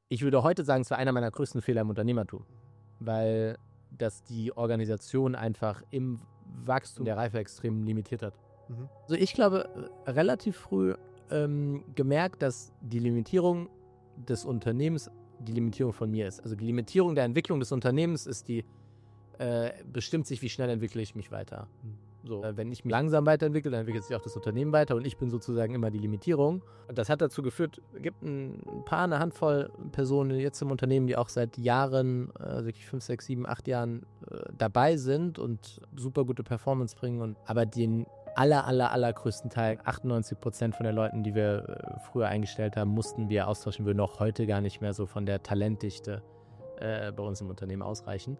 ich würde heute sagen, es war einer meiner größten Fehler im Unternehmertum, weil das die Organisation einfach im Wachstum der Reife extrem limitiert hat. Also ich glaube, relativ früh gemerkt, dass die Limitierung des Unternehmens die Limitierung von mir ist. Also die Limitierung der Entwicklung des Unternehmens ist die, bestimmt sich, wie schnell entwickle ich mich weiter. So, wenn ich mich langsam weiterentwickle, dann entwickelt sich auch das Unternehmen weiter und ich bin sozusagen immer die Limitierung. Und das hat dazu geführt, es gibt eine Handvoll Personen jetzt im Unternehmen, die auch seit Jahren, wirklich 5, 6, 7, 8 Jahren dabei sind und super gute Performance bringen. Aber den allergrößten Teil, 98% von den Leuten, die wir früher eingestellt haben, mussten wir austauschen, würden auch heute gar nicht mehr so von der Talentdichte bei uns im Unternehmen ausreichen.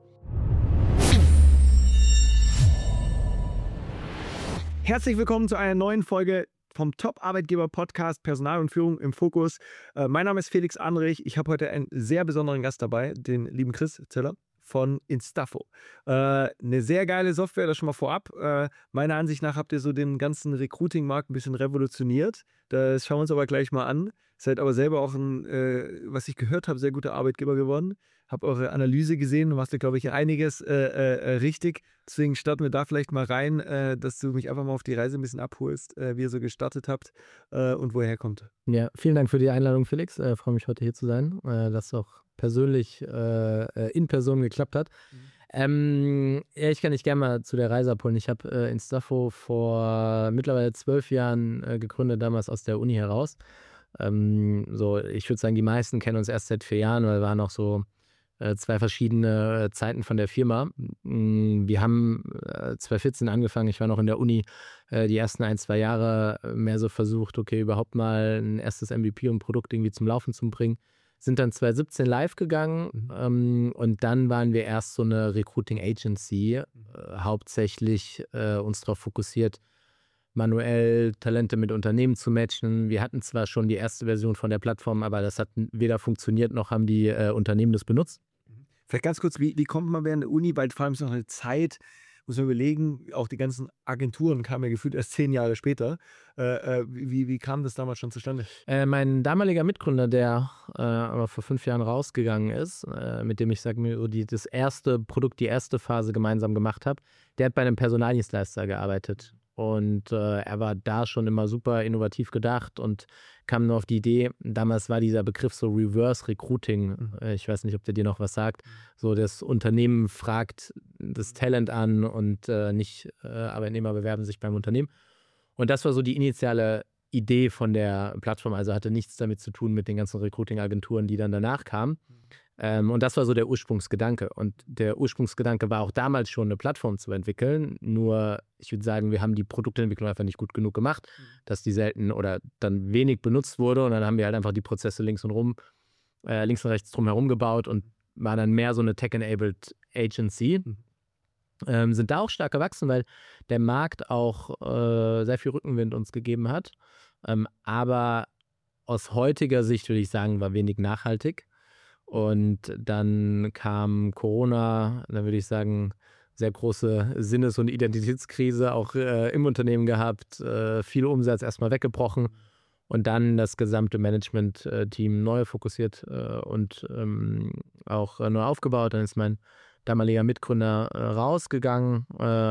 Herzlich willkommen zu einer neuen Folge vom Top-Arbeitgeber-Podcast Personal und Führung im Fokus. Mein Name ist Felix Anrich. Ich habe heute einen sehr besonderen Gast dabei, den lieben Chris Zeller von Instafo. Eine sehr geile Software, das schon mal vorab. Meiner Ansicht nach habt ihr so den ganzen Recruiting-Markt ein bisschen revolutioniert. Das schauen wir uns aber gleich mal an. Seid aber selber auch ein, was ich gehört habe, sehr guter Arbeitgeber geworden. Habe eure Analyse gesehen und machst du, glaube ich, einiges richtig. Deswegen starten wir da vielleicht mal rein, dass du mich einfach mal auf die Reise ein bisschen abholst, wie ihr so gestartet habt und woher kommt. Ja, vielen Dank für die Einladung, Felix. Freue mich, heute hier zu sein, dass es auch persönlich in Person geklappt hat. Ja, ich kann dich gerne mal zu der Reise abholen. Ich habe Instafo vor mittlerweile 12 Jahren gegründet, damals aus der Uni heraus. Ich würde sagen, die meisten kennen uns erst seit 4 Jahren, weil wir waren noch so 2 verschiedene Zeiten von der Firma. Wir haben 2014 angefangen, ich war noch in der Uni, die ersten 1, 2 Jahre mehr so versucht, okay, überhaupt mal ein erstes MVP und Produkt irgendwie zum Laufen zu bringen. Sind dann 2017 live gegangen und dann waren wir erst so eine Recruiting-Agency, hauptsächlich uns darauf fokussiert, manuell Talente mit Unternehmen zu matchen. Wir hatten zwar schon die erste Version von der Plattform, aber das hat weder funktioniert, noch haben die Unternehmen das benutzt. Vielleicht ganz kurz, wie kommt man während der Uni, weil vor allem ist noch eine Zeit, muss man überlegen, auch die ganzen Agenturen kamen ja gefühlt erst 10 Jahre später. Wie kam das damals schon zustande? Mein damaliger Mitgründer, der aber vor 5 Jahren rausgegangen ist, mit dem ich das erste Produkt, die erste Phase gemeinsam gemacht habe, der hat bei einem Personaldienstleister gearbeitet. Und er war da schon immer super innovativ gedacht und kam nur auf die Idee, damals war dieser Begriff so Reverse Recruiting, ich weiß nicht, ob der dir noch was sagt, so das Unternehmen fragt das Talent an und nicht Arbeitnehmer bewerben sich beim Unternehmen. Und das war so die initiale Idee von der Plattform, also hatte nichts damit zu tun mit den ganzen Recruiting-Agenturen, die dann danach kamen. Und das war so der Ursprungsgedanke. Und der Ursprungsgedanke war auch damals schon, eine Plattform zu entwickeln. Nur, ich würde sagen, wir haben die Produktentwicklung einfach nicht gut genug gemacht, dass die selten oder dann wenig benutzt wurde. Und dann haben wir halt einfach die Prozesse links und rechts drumherum gebaut und waren dann mehr so eine Tech-Enabled Agency. Sind da auch stark gewachsen, weil der Markt auch sehr viel Rückenwind uns gegeben hat. Aber aus heutiger Sicht würde ich sagen, war wenig nachhaltig. Und dann kam Corona, dann würde ich sagen, sehr große Sinnes- und Identitätskrise auch im Unternehmen gehabt, viel Umsatz erstmal weggebrochen und dann das gesamte Management-Team neu fokussiert und auch neu aufgebaut. Dann ist mein damaliger Mitgründer rausgegangen,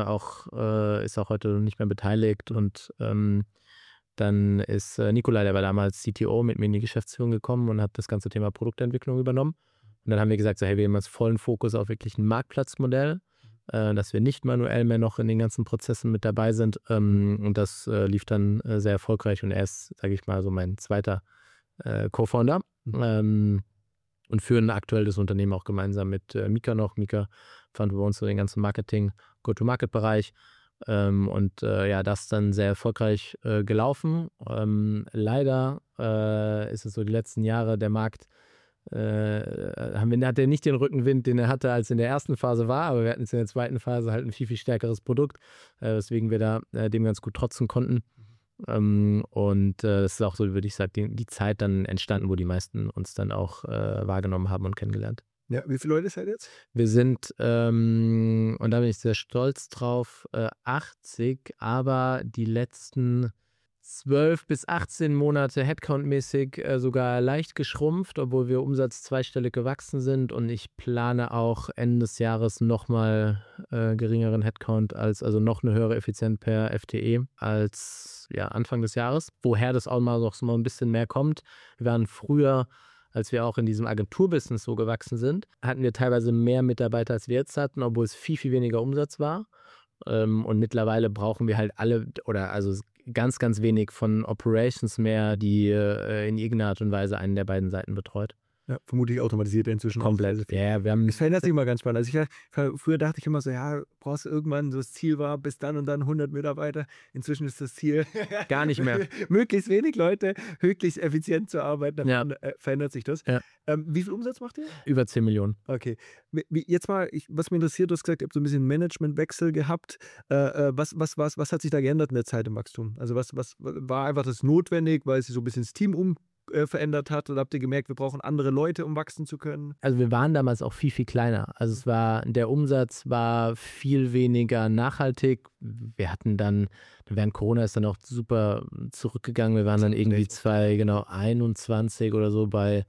ist auch heute nicht mehr beteiligt und dann ist Nikolai, der war damals CTO, mit mir in die Geschäftsführung gekommen und hat das ganze Thema Produktentwicklung übernommen. Und dann haben wir gesagt, so, hey, wir haben jetzt vollen Fokus auf wirklich ein Marktplatzmodell, dass wir nicht manuell mehr noch in den ganzen Prozessen mit dabei sind. Und das lief dann sehr erfolgreich und er ist, sage ich mal, so mein zweiter Co-Founder. Und führen aktuell das Unternehmen auch gemeinsam mit Mika noch. Mika fand bei uns so den ganzen Marketing-Go-to-Market-Bereich. Das dann sehr erfolgreich gelaufen. Leider ist es so, die letzten Jahre der Markt hat er nicht den Rückenwind, den er hatte, als in der ersten Phase war, aber wir hatten jetzt in der zweiten Phase halt ein viel, viel stärkeres Produkt, weswegen wir da dem ganz gut trotzen konnten. Das ist auch so, würde ich sagen, die Zeit dann entstanden, wo die meisten uns dann auch wahrgenommen haben und kennengelernt. Ja, wie viele Leute seid ihr jetzt? Wir sind, und da bin ich sehr stolz drauf, 80, aber die letzten 12 bis 18 Monate Headcount-mäßig sogar leicht geschrumpft, obwohl wir Umsatz zweistellig gewachsen sind, und ich plane auch Ende des Jahres nochmal geringeren Headcount also noch eine höhere Effizienz per FTE als Anfang des Jahres. Woher das auch mal noch so ein bisschen mehr kommt. Wir waren früher, als wir auch in diesem Agenturbusiness so gewachsen sind, hatten wir teilweise mehr Mitarbeiter, als wir jetzt hatten, obwohl es viel, viel weniger Umsatz war. Und mittlerweile brauchen wir halt also ganz, ganz wenig von Operations mehr, die in irgendeiner Art und Weise einen der beiden Seiten betreut. Ja, vermutlich automatisiert inzwischen. Komplett. Ja, es verändert sich immer ganz spannend. Also früher dachte ich immer so, brauchst du irgendwann, so das Ziel war, bis dann und dann 100 Mitarbeiter. Inzwischen ist das Ziel gar nicht mehr. Möglichst wenig Leute, möglichst effizient zu arbeiten. Dann verändert sich das. Ja. Wie viel Umsatz macht ihr? Über 10 Millionen. Okay. Jetzt mal, was mich interessiert, du hast gesagt, ihr habt so ein bisschen Managementwechsel gehabt. Was hat sich da geändert in der Zeit im Wachstum? Also was war einfach das notwendig, weil sich so ein bisschen das Team verändert hat, oder habt ihr gemerkt, wir brauchen andere Leute, um wachsen zu können? Also wir waren damals auch viel, viel kleiner. Also der Umsatz war viel weniger nachhaltig. Wir hatten dann, während Corona ist dann auch super zurückgegangen. Wir waren dann irgendwie 21 oder so bei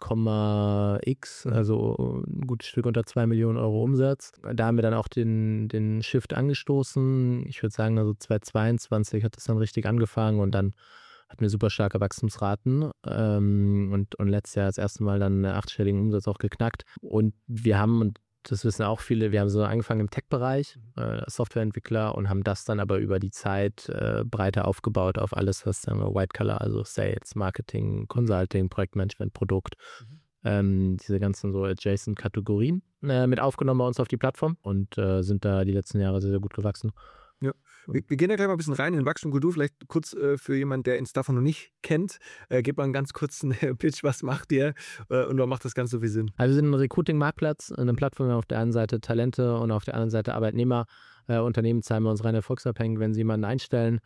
1,x, also ein gutes Stück unter 2 Millionen Euro Umsatz. Da haben wir dann auch den Shift angestoßen. Ich würde sagen, also 2022 hat das dann richtig angefangen, und dann hatten wir super starke Wachstumsraten und letztes Jahr das erste Mal dann einen 8-stelligen Umsatz auch geknackt. Und wir haben, und das wissen auch viele, wir haben so angefangen im Tech-Bereich, Softwareentwickler, und haben das dann aber über die Zeit breiter aufgebaut auf alles, was dann White Collar, also Sales, Marketing, Consulting, Projektmanagement, Produkt, diese ganzen so adjacent Kategorien mit aufgenommen bei uns auf die Plattform, und sind da die letzten Jahre sehr, sehr gut gewachsen. Ja. Wir gehen da gleich mal ein bisschen rein in Wachstum und Kultur. Vielleicht kurz für jemanden, der Instaffer noch nicht kennt, gebt mal einen ganz kurzen Pitch, was macht ihr und warum macht das Ganze so viel Sinn? Also wir sind ein Recruiting-Marktplatz, eine Plattform, auf der einen Seite Talente und auf der anderen Seite Arbeitnehmer. Unternehmen zahlen wir uns rein erfolgsabhängig, wenn sie jemanden einstellen,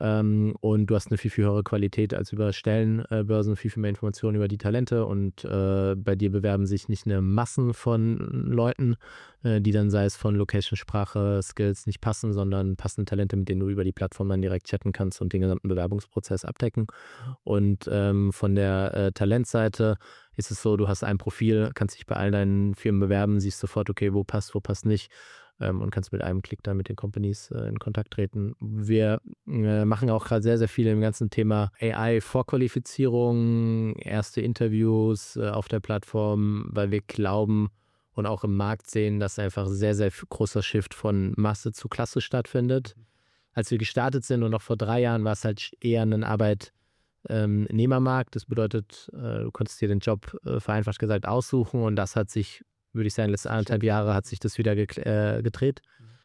und du hast eine viel, viel höhere Qualität als über Stellenbörsen, viel, viel mehr Informationen über die Talente, und bei dir bewerben sich nicht eine Massen von Leuten, die dann, sei es von Location, Sprache, Skills, nicht passen, sondern passende Talente, mit denen du über die Plattform dann direkt chatten kannst und den gesamten Bewerbungsprozess abdecken. Und von der Talentseite ist es so, du hast ein Profil, kannst dich bei all deinen Firmen bewerben, siehst sofort, okay, wo passt nicht, und kannst mit einem Klick dann mit den Companies in Kontakt treten. Wir machen auch gerade sehr, sehr viel im ganzen Thema AI-Vorqualifizierung, erste Interviews auf der Plattform, weil wir glauben und auch im Markt sehen, dass einfach sehr, sehr großer Shift von Masse zu Klasse stattfindet. Als wir gestartet sind und noch vor 3 Jahren war es halt eher ein Arbeitnehmermarkt. Das bedeutet, du konntest dir den Job vereinfacht gesagt aussuchen, und das hat sich, würde ich sagen, letzte 1,5 Jahre hat sich das wieder gedreht.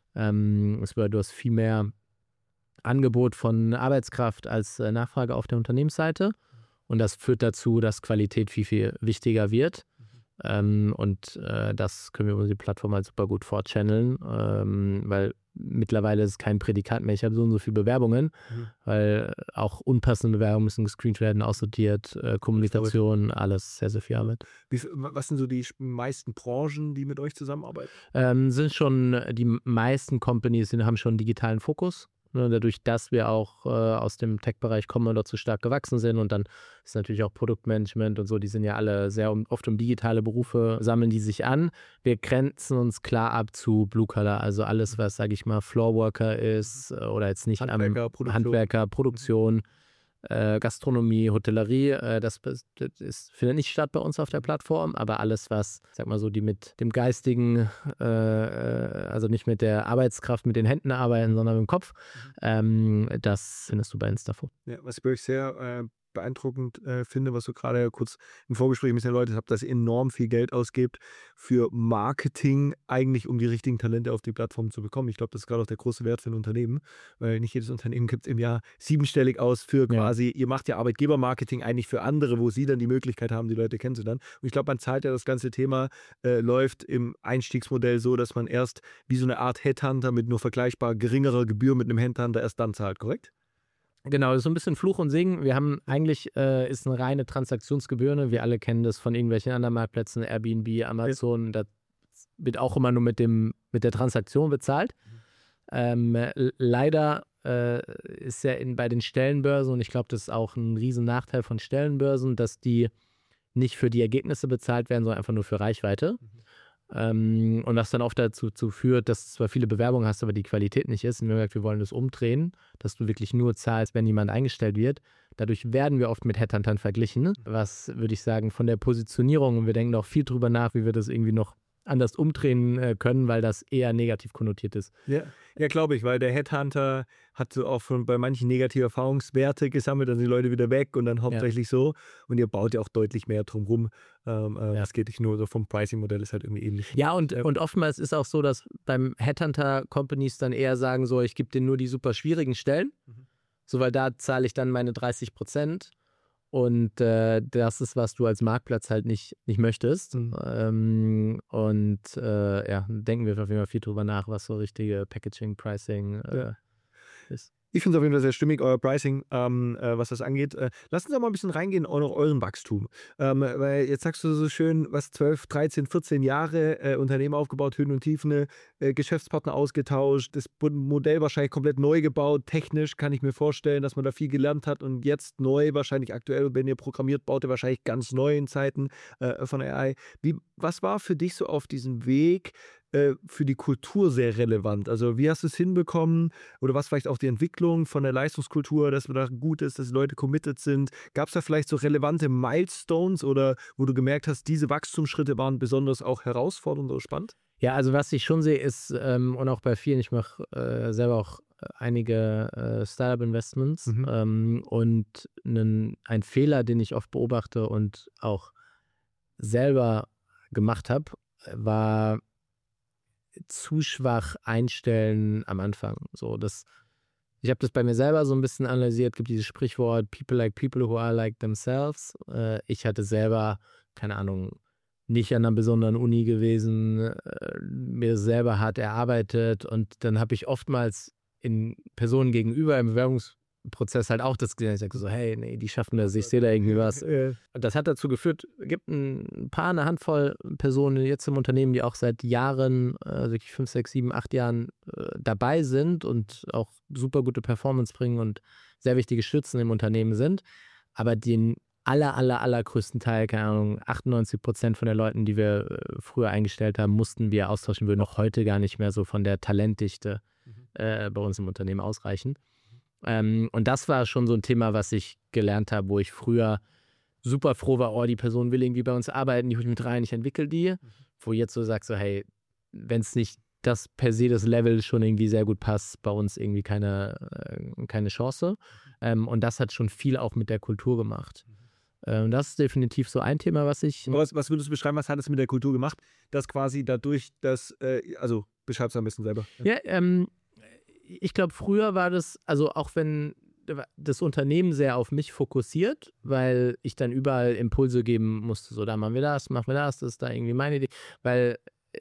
Das bedeutet, du hast viel mehr Angebot von Arbeitskraft als Nachfrage auf der Unternehmensseite, und das führt dazu, dass Qualität viel, viel wichtiger wird. Und das können wir über die Plattform halt super gut vorchanneln, weil mittlerweile ist es kein Prädikat mehr. Ich habe so und so viele Bewerbungen, weil auch unpassende Bewerbungen müssen gescreent werden, aussortiert, Kommunikation, alles sehr, sehr viel Arbeit. Was sind so die meisten Branchen, die mit euch zusammenarbeiten? Sind schon die meisten Companies, haben schon einen digitalen Fokus. Dadurch, dass wir auch aus dem Tech-Bereich kommen und dort so stark gewachsen sind, und dann ist natürlich auch Produktmanagement und so, die sind ja alle sehr oft um digitale Berufe, sammeln die sich an. Wir grenzen uns klar ab zu Blue Collar, also alles, was, sage ich mal, Floorworker ist oder jetzt nicht Handwerker, Produktion, Gastronomie, Hotellerie, das findet nicht statt bei uns auf der Plattform, aber alles, was, sag mal so, die mit dem Geistigen, also nicht mit der Arbeitskraft, mit den Händen arbeiten, sondern mit dem Kopf, das findest du bei Instafo. Ja, was ich bei euch sehr beeindruckend finde, was du gerade kurz im Vorgespräch mit den Leuten habt, dass ihr enorm viel Geld ausgebt für Marketing, eigentlich um die richtigen Talente auf die Plattform zu bekommen. Ich glaube, das ist gerade auch der große Wert für ein Unternehmen, weil nicht jedes Unternehmen gibt im Jahr 7-stellig aus für quasi, ihr macht ja Arbeitgebermarketing eigentlich für andere, wo sie dann die Möglichkeit haben, die Leute kennenzulernen. Und ich glaube, man zahlt ja, das ganze Thema läuft im Einstiegsmodell so, dass man erst wie so eine Art Headhunter mit nur vergleichbar geringerer Gebühr mit einem Headhunter erst dann zahlt, korrekt? Genau, das ist so ein bisschen Fluch und Segen. Wir haben eigentlich, ist eine reine Transaktionsgebühr. Ne? Wir alle kennen das von irgendwelchen anderen Marktplätzen, Airbnb, Amazon. Das wird auch immer nur mit der Transaktion bezahlt. Leider ist ja bei den Stellenbörsen, und ich glaube, das ist auch ein riesen Nachteil von Stellenbörsen, dass die nicht für die Ergebnisse bezahlt werden, sondern einfach nur für Reichweite. Und was dann oft dazu führt, dass du zwar viele Bewerbungen hast, aber die Qualität nicht ist. Und wir haben gesagt, wir wollen das umdrehen, dass du wirklich nur zahlst, wenn jemand eingestellt wird. Dadurch werden wir oft mit Headhuntern verglichen, was, würde ich sagen, von der Positionierung, und wir denken auch viel drüber nach, wie wir das irgendwie noch anders umdrehen können, weil das eher negativ konnotiert ist. Ja, glaube ich, weil der Headhunter hat so auch schon bei manchen negative Erfahrungswerte gesammelt, dann sind die Leute wieder weg und dann hauptsächlich so. Und ihr baut ja auch deutlich mehr drum rum. Das geht nicht nur so vom Pricing-Modell, ist halt irgendwie ähnlich. Ja, und oftmals ist auch so, dass beim Headhunter-Companies dann eher sagen so, ich gebe dir nur die super schwierigen Stellen, so, weil da zahle ich dann meine 30%. Und das ist, was du als Marktplatz halt nicht möchtest. Denken wir auf jeden Fall viel drüber nach, was so richtige Packaging, Pricing ist. Ich finde es auf jeden Fall sehr stimmig, euer Pricing, was das angeht. Lasst uns doch mal ein bisschen reingehen in euren Wachstum. Weil jetzt sagst du so schön, was 12, 13, 14 Jahre Unternehmen aufgebaut, Höhen und Tiefen, Geschäftspartner ausgetauscht, das Modell wahrscheinlich komplett neu gebaut. Technisch kann ich mir vorstellen, dass man da viel gelernt hat und jetzt neu, wahrscheinlich aktuell, wenn ihr programmiert, baut ihr wahrscheinlich ganz neu in Zeiten von AI. Was war für dich so auf diesem Weg für die Kultur sehr relevant? Also wie hast du es hinbekommen oder was vielleicht auch die Entwicklung von der Leistungskultur, dass man da gut ist, dass die Leute committed sind? Gab es da vielleicht so relevante Milestones oder wo du gemerkt hast, diese Wachstumsschritte waren besonders auch herausfordernd oder spannend? Ja, also was ich schon sehe ist, und auch bei vielen, ich mache selber auch einige Startup-Investments und ein Fehler, den ich oft beobachte und auch selber gemacht habe, war zu schwach einstellen am Anfang. So, ich habe das bei mir selber so ein bisschen analysiert, gibt dieses Sprichwort, people like people who are like themselves. Ich hatte selber, keine Ahnung, nicht an einer besonderen Uni gewesen, mir selber hart erarbeitet, und dann habe ich oftmals in Personen gegenüber im Bewerbungsprozess halt auch das gesehen. Ich sage so, hey, nee, die schaffen das, ich sehe da irgendwie was. Und das hat dazu geführt, es gibt eine Handvoll Personen jetzt im Unternehmen, die auch seit Jahren, wirklich 5, 6, 7, 8 Jahren dabei sind und auch super gute Performance bringen und sehr wichtige Stützen im Unternehmen sind. Aber den allergrößten Teil, keine Ahnung, 98% von den Leuten, die wir früher eingestellt haben, mussten wir austauschen, würden noch heute gar nicht mehr so von der Talentdichte bei uns im Unternehmen ausreichen. Und das war schon so ein Thema, was ich gelernt habe, wo ich früher super froh war, oh, die Person will irgendwie bei uns arbeiten, die hole ich mit rein, ich entwickle die. Wo jetzt so sagst, so, hey, wenn es nicht das per se das Level schon irgendwie sehr gut passt, bei uns irgendwie keine Chance. Und das hat schon viel auch mit der Kultur gemacht. Das ist definitiv so ein Thema, was ich... Was würdest du beschreiben, was hat es mit der Kultur gemacht? Dass quasi dadurch, also beschreib es ein bisschen selber. Ja, ich glaube, früher war das, also auch wenn das Unternehmen sehr auf mich fokussiert, weil ich dann überall Impulse geben musste, so da machen wir das ist da irgendwie meine Idee, weil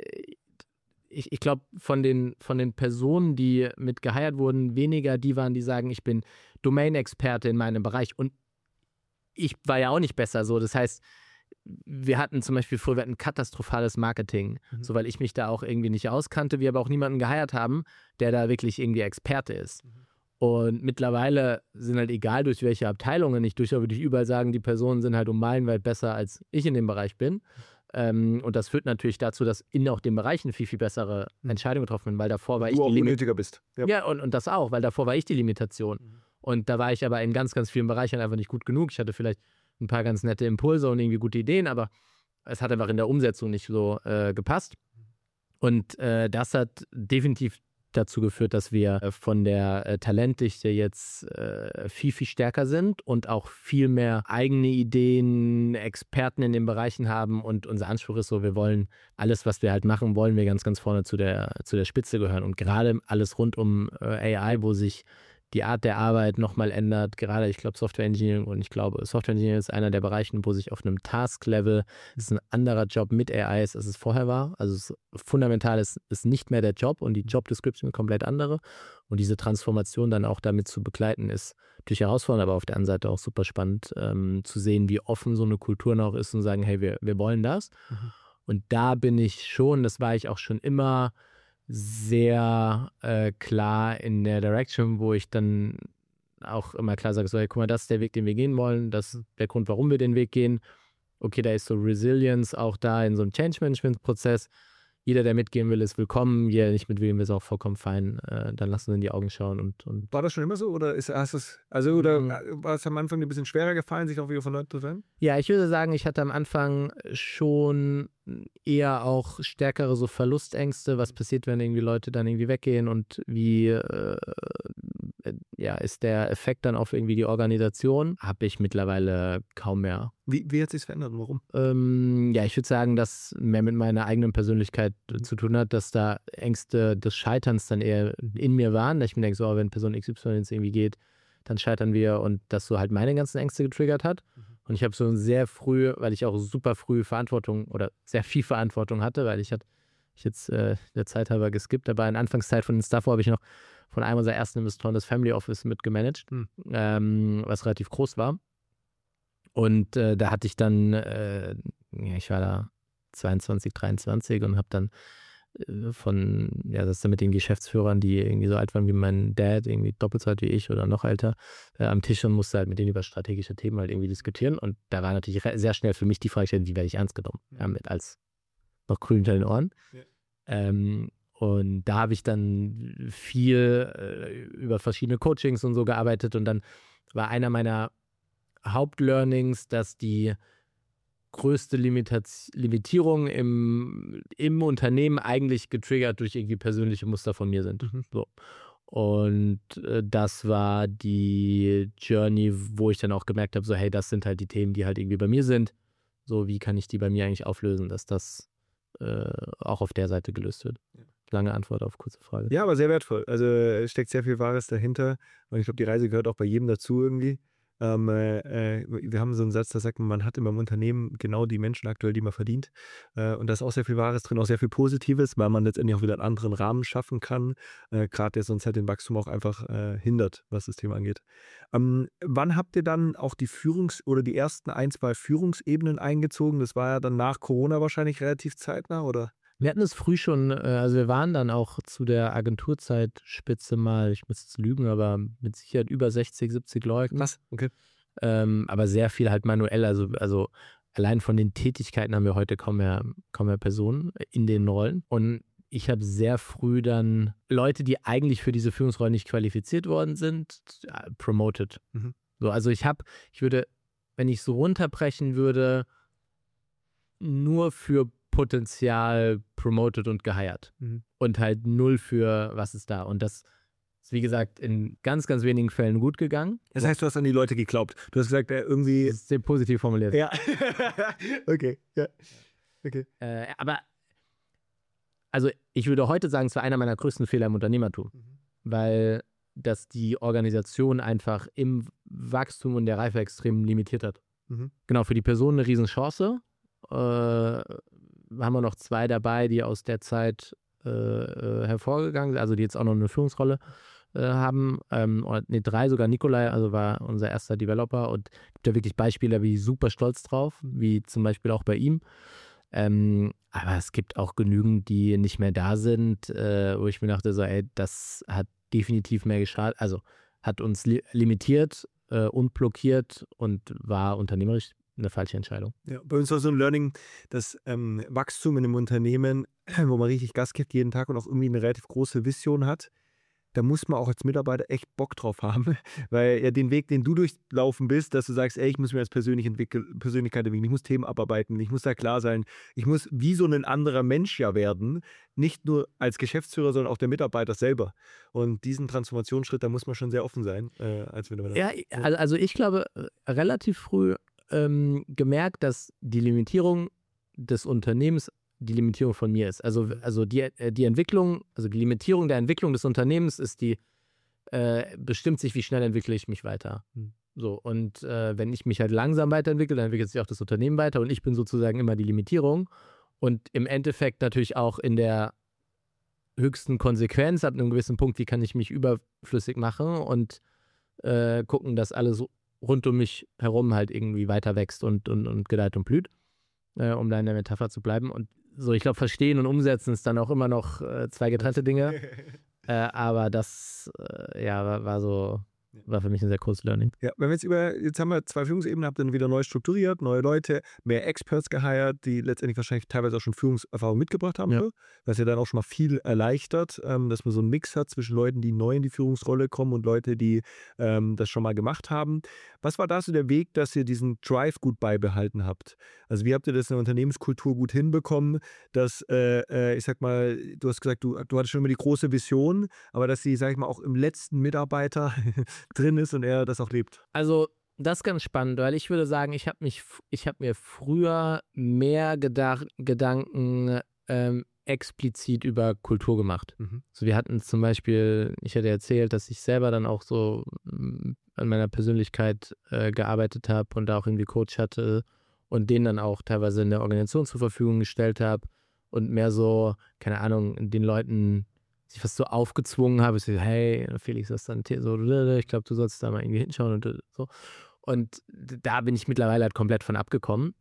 ich glaube, von den Personen, die mit geheiert wurden, weniger die waren, die sagen, ich bin Domain-Experte in meinem Bereich, und ich war ja auch nicht besser so. Das heißt, wir hatten zum Beispiel früher katastrophales Marketing, so, weil ich mich da auch irgendwie nicht auskannte, wir aber auch niemanden geheiert haben, der da wirklich irgendwie Experte ist. Und mittlerweile sind halt egal, durch welche Abteilungen ich würde ich überall sagen, die Personen sind halt meilenweit besser, als ich in dem Bereich bin. Und das führt natürlich dazu, dass in auch den Bereichen viel, viel bessere Entscheidungen getroffen werden, weil davor war ich die unnötiger bist. Ja, und das auch, weil davor war ich die Limitation. Und da war ich aber in ganz, ganz vielen Bereichen einfach nicht gut genug. Ich hatte vielleicht ein paar ganz nette Impulse und irgendwie gute Ideen, aber es hat einfach in der Umsetzung nicht so gepasst. Und das hat definitiv dazu geführt, dass wir von der Talentdichte jetzt viel, viel stärker sind und auch viel mehr eigene Ideen, Experten in den Bereichen haben. Und unser Anspruch ist so, wir wollen alles, was wir halt machen, wollen wir ganz, ganz vorne zu der Spitze gehören. Und gerade alles rund um AI, wo sich die Art der Arbeit nochmal ändert, gerade ich glaube Software Engineering, und ich glaube Software Engineering ist einer der Bereiche, wo sich auf einem Task-Level, ist ein anderer Job mit AI ist, als es vorher war. Also fundamental ist nicht mehr der Job und die Job-Description komplett andere, und diese Transformation dann auch damit zu begleiten, ist natürlich herausfordernd, aber auf der anderen Seite auch super spannend zu sehen, wie offen so eine Kultur noch ist und sagen, hey, wir wollen das. Und da bin ich schon, das war ich auch schon immer, sehr klar in der Direction, wo ich dann auch immer klar sage, so, hey, guck mal, das ist der Weg, den wir gehen wollen, das ist der Grund, warum wir den Weg gehen. Okay, da ist so Resilience auch da in so einem Change-Management-Prozess. Jeder, der mitgehen will, ist willkommen. Jeder, der nicht mit will, ist auch vollkommen fein. Dann lassen wir in die Augen schauen. Und War das schon immer so? Oder war es am Anfang ein bisschen schwerer gefallen, sich auch wieder von Leuten zu trennen? Ja, ich würde sagen, ich hatte am Anfang schon eher auch stärkere so Verlustängste. Was passiert, wenn irgendwie Leute dann irgendwie weggehen und wie ist der Effekt dann auf irgendwie die Organisation? Habe ich mittlerweile kaum mehr. Wie hat sich es verändert und warum? Ich würde sagen, dass mehr mit meiner eigenen Persönlichkeit zu tun hat, dass da Ängste des Scheiterns dann eher in mir waren. Dass ich mir denke, so, wenn Person XY jetzt irgendwie geht, dann scheitern wir, und das so halt meine ganzen Ängste getriggert hat. Und ich habe so sehr früh, weil ich auch super früh Verantwortung oder sehr viel Verantwortung hatte, weil ich jetzt der Zeit halber geskippt, aber in Anfangszeit von den Staffo habe ich noch von einem unserer ersten Investoren das Family Office mitgemanagt, was relativ groß war. Und da hatte ich dann, ich war da 22, 23 und habe dann das ist dann mit den Geschäftsführern, die irgendwie so alt waren wie mein Dad, irgendwie doppelt so alt wie ich oder noch älter, am Tisch, und musste halt mit denen über strategische Themen halt irgendwie diskutieren. Und da war natürlich sehr schnell für mich die Frage, wie werde ich ernst genommen, als noch grün hinter den Ohren. Ja. Und da habe ich dann viel über verschiedene Coachings und so gearbeitet, und dann war einer meiner Hauptlearnings, dass die größte Limitierung im Unternehmen eigentlich getriggert durch irgendwie persönliche Muster von mir sind. So. Und das war die Journey, wo ich dann auch gemerkt habe, so hey, das sind halt die Themen, die halt irgendwie bei mir sind. So, wie kann ich die bei mir eigentlich auflösen, dass das auch auf der Seite gelöst wird. Ja. Lange Antwort auf kurze Frage. Ja, aber sehr wertvoll. Also es steckt sehr viel Wahres dahinter. Und ich glaube, die Reise gehört auch bei jedem dazu irgendwie. Wir haben so einen Satz, da sagt man hat immer im Unternehmen genau die Menschen aktuell, die man verdient. Und da ist auch sehr viel Wahres drin, auch sehr viel Positives, weil man letztendlich auch wieder einen anderen Rahmen schaffen kann, gerade der sonst halt den Wachstum auch einfach hindert, was das Thema angeht. Wann habt ihr dann auch die die ersten 1-2 Führungsebenen eingezogen? Das war ja dann nach Corona wahrscheinlich relativ zeitnah, oder? Wir hatten es früh schon, also wir waren dann auch zu der Agenturzeitspitze mal, ich muss jetzt lügen, aber mit Sicherheit über 60, 70 Leuten. Was? Okay. Aber sehr viel halt manuell, also allein von den Tätigkeiten haben wir heute kaum mehr Personen in den Rollen. Und ich habe sehr früh dann Leute, die eigentlich für diese Führungsrollen nicht qualifiziert worden sind, promoted. So, also ich würde, wenn ich so runterbrechen würde, nur für Potenzial promoted und geheiert. Und halt null für was ist da. Und das ist, wie gesagt, in ganz, ganz wenigen Fällen gut gegangen. Das heißt, du hast an die Leute geglaubt. Du hast gesagt, irgendwie... Das ist sehr positiv formuliert. Ja. Okay, ja. Okay. Aber, also ich würde heute sagen, es war einer meiner größten Fehler im Unternehmertum. Weil das die Organisation einfach im Wachstum und der Reife extrem limitiert hat. Genau, für die Person eine Riesenchance. Haben wir noch 2 dabei, die aus der Zeit hervorgegangen sind, also die jetzt auch noch eine Führungsrolle haben. 3 sogar. Nikolai, also war unser erster Developer, und gibt da wirklich Beispiele, wie super stolz drauf, wie zum Beispiel auch bei ihm. Aber es gibt auch genügend, die nicht mehr da sind, wo ich mir dachte, so, ey, das hat definitiv mehr geschadet, also hat uns limitiert und blockiert und war unternehmerisch eine falsche Entscheidung. Ja, bei uns war so ein Learning, dass Wachstum in einem Unternehmen, wo man richtig Gas gibt jeden Tag und auch irgendwie eine relativ große Vision hat, da muss man auch als Mitarbeiter echt Bock drauf haben, weil ja den Weg, den du durchlaufen bist, dass du sagst, ey, ich muss mir als Persönlichkeit entwickeln, ich muss Themen abarbeiten, ich muss da klar sein, ich muss wie so ein anderer Mensch ja werden, nicht nur als Geschäftsführer, sondern auch der Mitarbeiter selber. Und diesen Transformationsschritt, da muss man schon sehr offen sein als Mitarbeiter. Ja, also ich glaube, relativ früh gemerkt, dass die Limitierung des Unternehmens die Limitierung von mir ist. Also die Entwicklung, also die Limitierung der Entwicklung des Unternehmens ist bestimmt sich, wie schnell entwickle ich mich weiter. So, und wenn ich mich halt langsam weiterentwickle, dann entwickelt sich auch das Unternehmen weiter, und ich bin sozusagen immer die Limitierung. Und im Endeffekt natürlich auch in der höchsten Konsequenz ab einem gewissen Punkt, wie kann ich mich überflüssig machen und gucken, dass alles rund um mich herum halt irgendwie weiter wächst und gedeiht und blüht, um da in der Metapher zu bleiben. Und ich glaube, verstehen und umsetzen ist dann auch immer noch zwei getrennte Dinge. Aber das war für mich ein sehr großes Learning. Ja, wenn wir jetzt haben wir 2 Führungsebenen, habt ihr dann wieder neu strukturiert, neue Leute, mehr Experts geheiert, die letztendlich wahrscheinlich teilweise auch schon Führungserfahrung mitgebracht haben, Ja. was ja dann auch schon mal viel erleichtert, dass man so einen Mix hat zwischen Leuten, die neu in die Führungsrolle kommen und Leute, die das schon mal gemacht haben. Was war da so der Weg, dass ihr diesen Drive gut beibehalten habt? Also wie habt ihr das in der Unternehmenskultur gut hinbekommen, dass, ich sag mal, du hast gesagt, du hattest schon immer die große Vision, aber dass sie, sag ich mal, auch im letzten Mitarbeiter drin ist und er das auch lebt. Also, das ist ganz spannend, weil ich würde sagen, ich habe mir früher mehr Gedanken explizit über Kultur gemacht. So, wir hatten zum Beispiel, ich hatte erzählt, dass ich selber dann auch so an meiner Persönlichkeit gearbeitet habe und da auch irgendwie Coach hatte und den dann auch teilweise in der Organisation zur Verfügung gestellt habe und mehr so, keine Ahnung, den Leuten sich fast so aufgezwungen habe. Ich so, hey, Felix, das ist dann so, ich glaube, du sollst da mal irgendwie hinschauen und so. Und da bin ich mittlerweile halt komplett von abgekommen.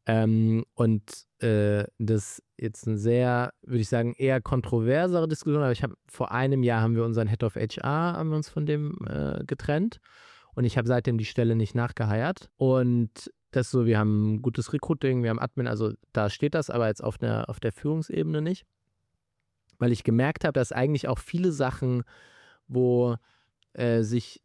Das jetzt eine sehr, würde ich sagen, eher kontroversere Diskussion, aber vor einem Jahr haben wir unseren Head of HR, haben wir uns von dem getrennt und ich habe seitdem die Stelle nicht nachgeheiert und das so, wir haben gutes Recruiting, wir haben Admin, also da steht das, aber jetzt auf der Führungsebene nicht, weil ich gemerkt habe, dass eigentlich auch viele Sachen, wo sich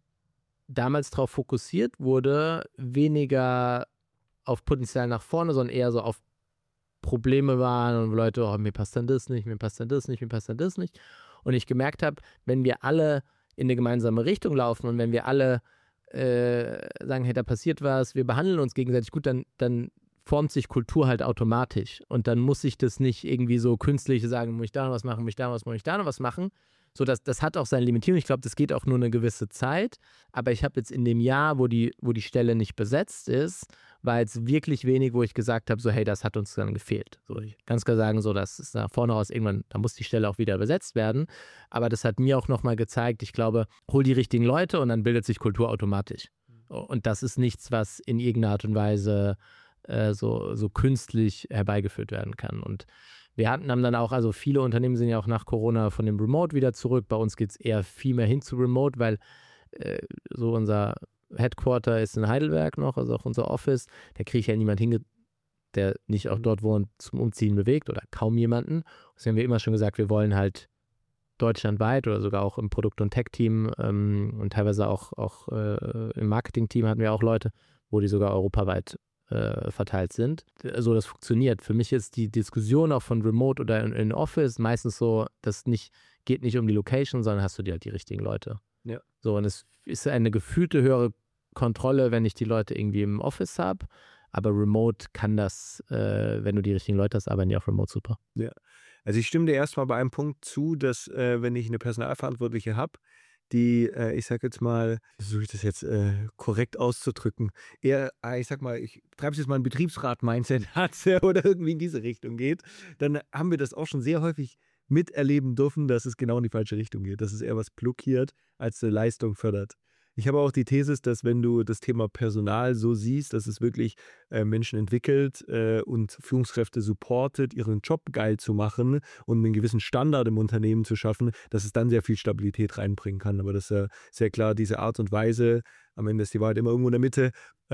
damals darauf fokussiert wurde, weniger auf Potenzial nach vorne, sondern eher so auf Probleme waren und Leute, oh, mir passt dann das nicht, mir passt dann das nicht, mir passt dann das nicht. Und ich gemerkt habe, wenn wir alle in eine gemeinsame Richtung laufen und wenn wir alle sagen, hey, da passiert was, wir behandeln uns gegenseitig gut, dann formt sich Kultur halt automatisch. Und dann muss ich das nicht irgendwie so künstlich sagen, muss ich da noch was machen, muss ich da noch was machen. So, das hat auch seine Limitierung. Ich glaube, das geht auch nur eine gewisse Zeit. Aber ich habe jetzt in dem Jahr, wo die Stelle nicht besetzt ist, war jetzt wirklich wenig, wo ich gesagt habe, so, hey, das hat uns dann gefehlt. So, ich kann ganz klar sagen, so, das ist nach vorne raus irgendwann, da muss die Stelle auch wieder besetzt werden. Aber das hat mir auch nochmal gezeigt, ich glaube, hol die richtigen Leute und dann bildet sich Kultur automatisch. Und das ist nichts, was in irgendeiner Art und Weise so künstlich herbeigeführt werden kann. Und wir haben dann auch, also viele Unternehmen sind ja auch nach Corona von dem Remote wieder zurück. Bei uns geht es eher viel mehr hin zu Remote, weil so unser Headquarter ist in Heidelberg noch, also auch unser Office. Da kriege ich ja niemanden der nicht auch dort wohnt, zum Umziehen bewegt oder kaum jemanden. Deswegen haben wir immer schon gesagt, wir wollen halt deutschlandweit oder sogar auch im Produkt- und Tech-Team und teilweise auch im Marketing-Team hatten wir auch Leute, wo die sogar europaweit verteilt sind. Also das funktioniert. Für mich ist die Diskussion auch von Remote oder in Office meistens so, dass geht nicht um die Location, sondern hast du dir halt die richtigen Leute. Ja. So, und es ist eine gefühlte höhere Kontrolle, wenn ich die Leute irgendwie im Office habe. Aber Remote kann das, wenn du die richtigen Leute hast, arbeiten die auch Remote super. Ja. Also ich stimme dir erstmal bei einem Punkt zu, dass wenn ich eine Personalverantwortliche habe, die, ich sag jetzt mal, versuche ich das jetzt korrekt auszudrücken, eher, ich sag mal, ich treibe es jetzt mal ein Betriebsrat-Mindset hat oder irgendwie in diese Richtung geht, dann haben wir das auch schon sehr häufig miterleben dürfen, dass es genau in die falsche Richtung geht, dass es eher was blockiert, als eine Leistung fördert. Ich habe auch die These, dass wenn du das Thema Personal so siehst, dass es wirklich Menschen entwickelt und Führungskräfte supportet, ihren Job geil zu machen und einen gewissen Standard im Unternehmen zu schaffen, dass es dann sehr viel Stabilität reinbringen kann. Aber das ist ja sehr klar, diese Art und Weise, am Ende ist die Wahrheit immer irgendwo in der Mitte,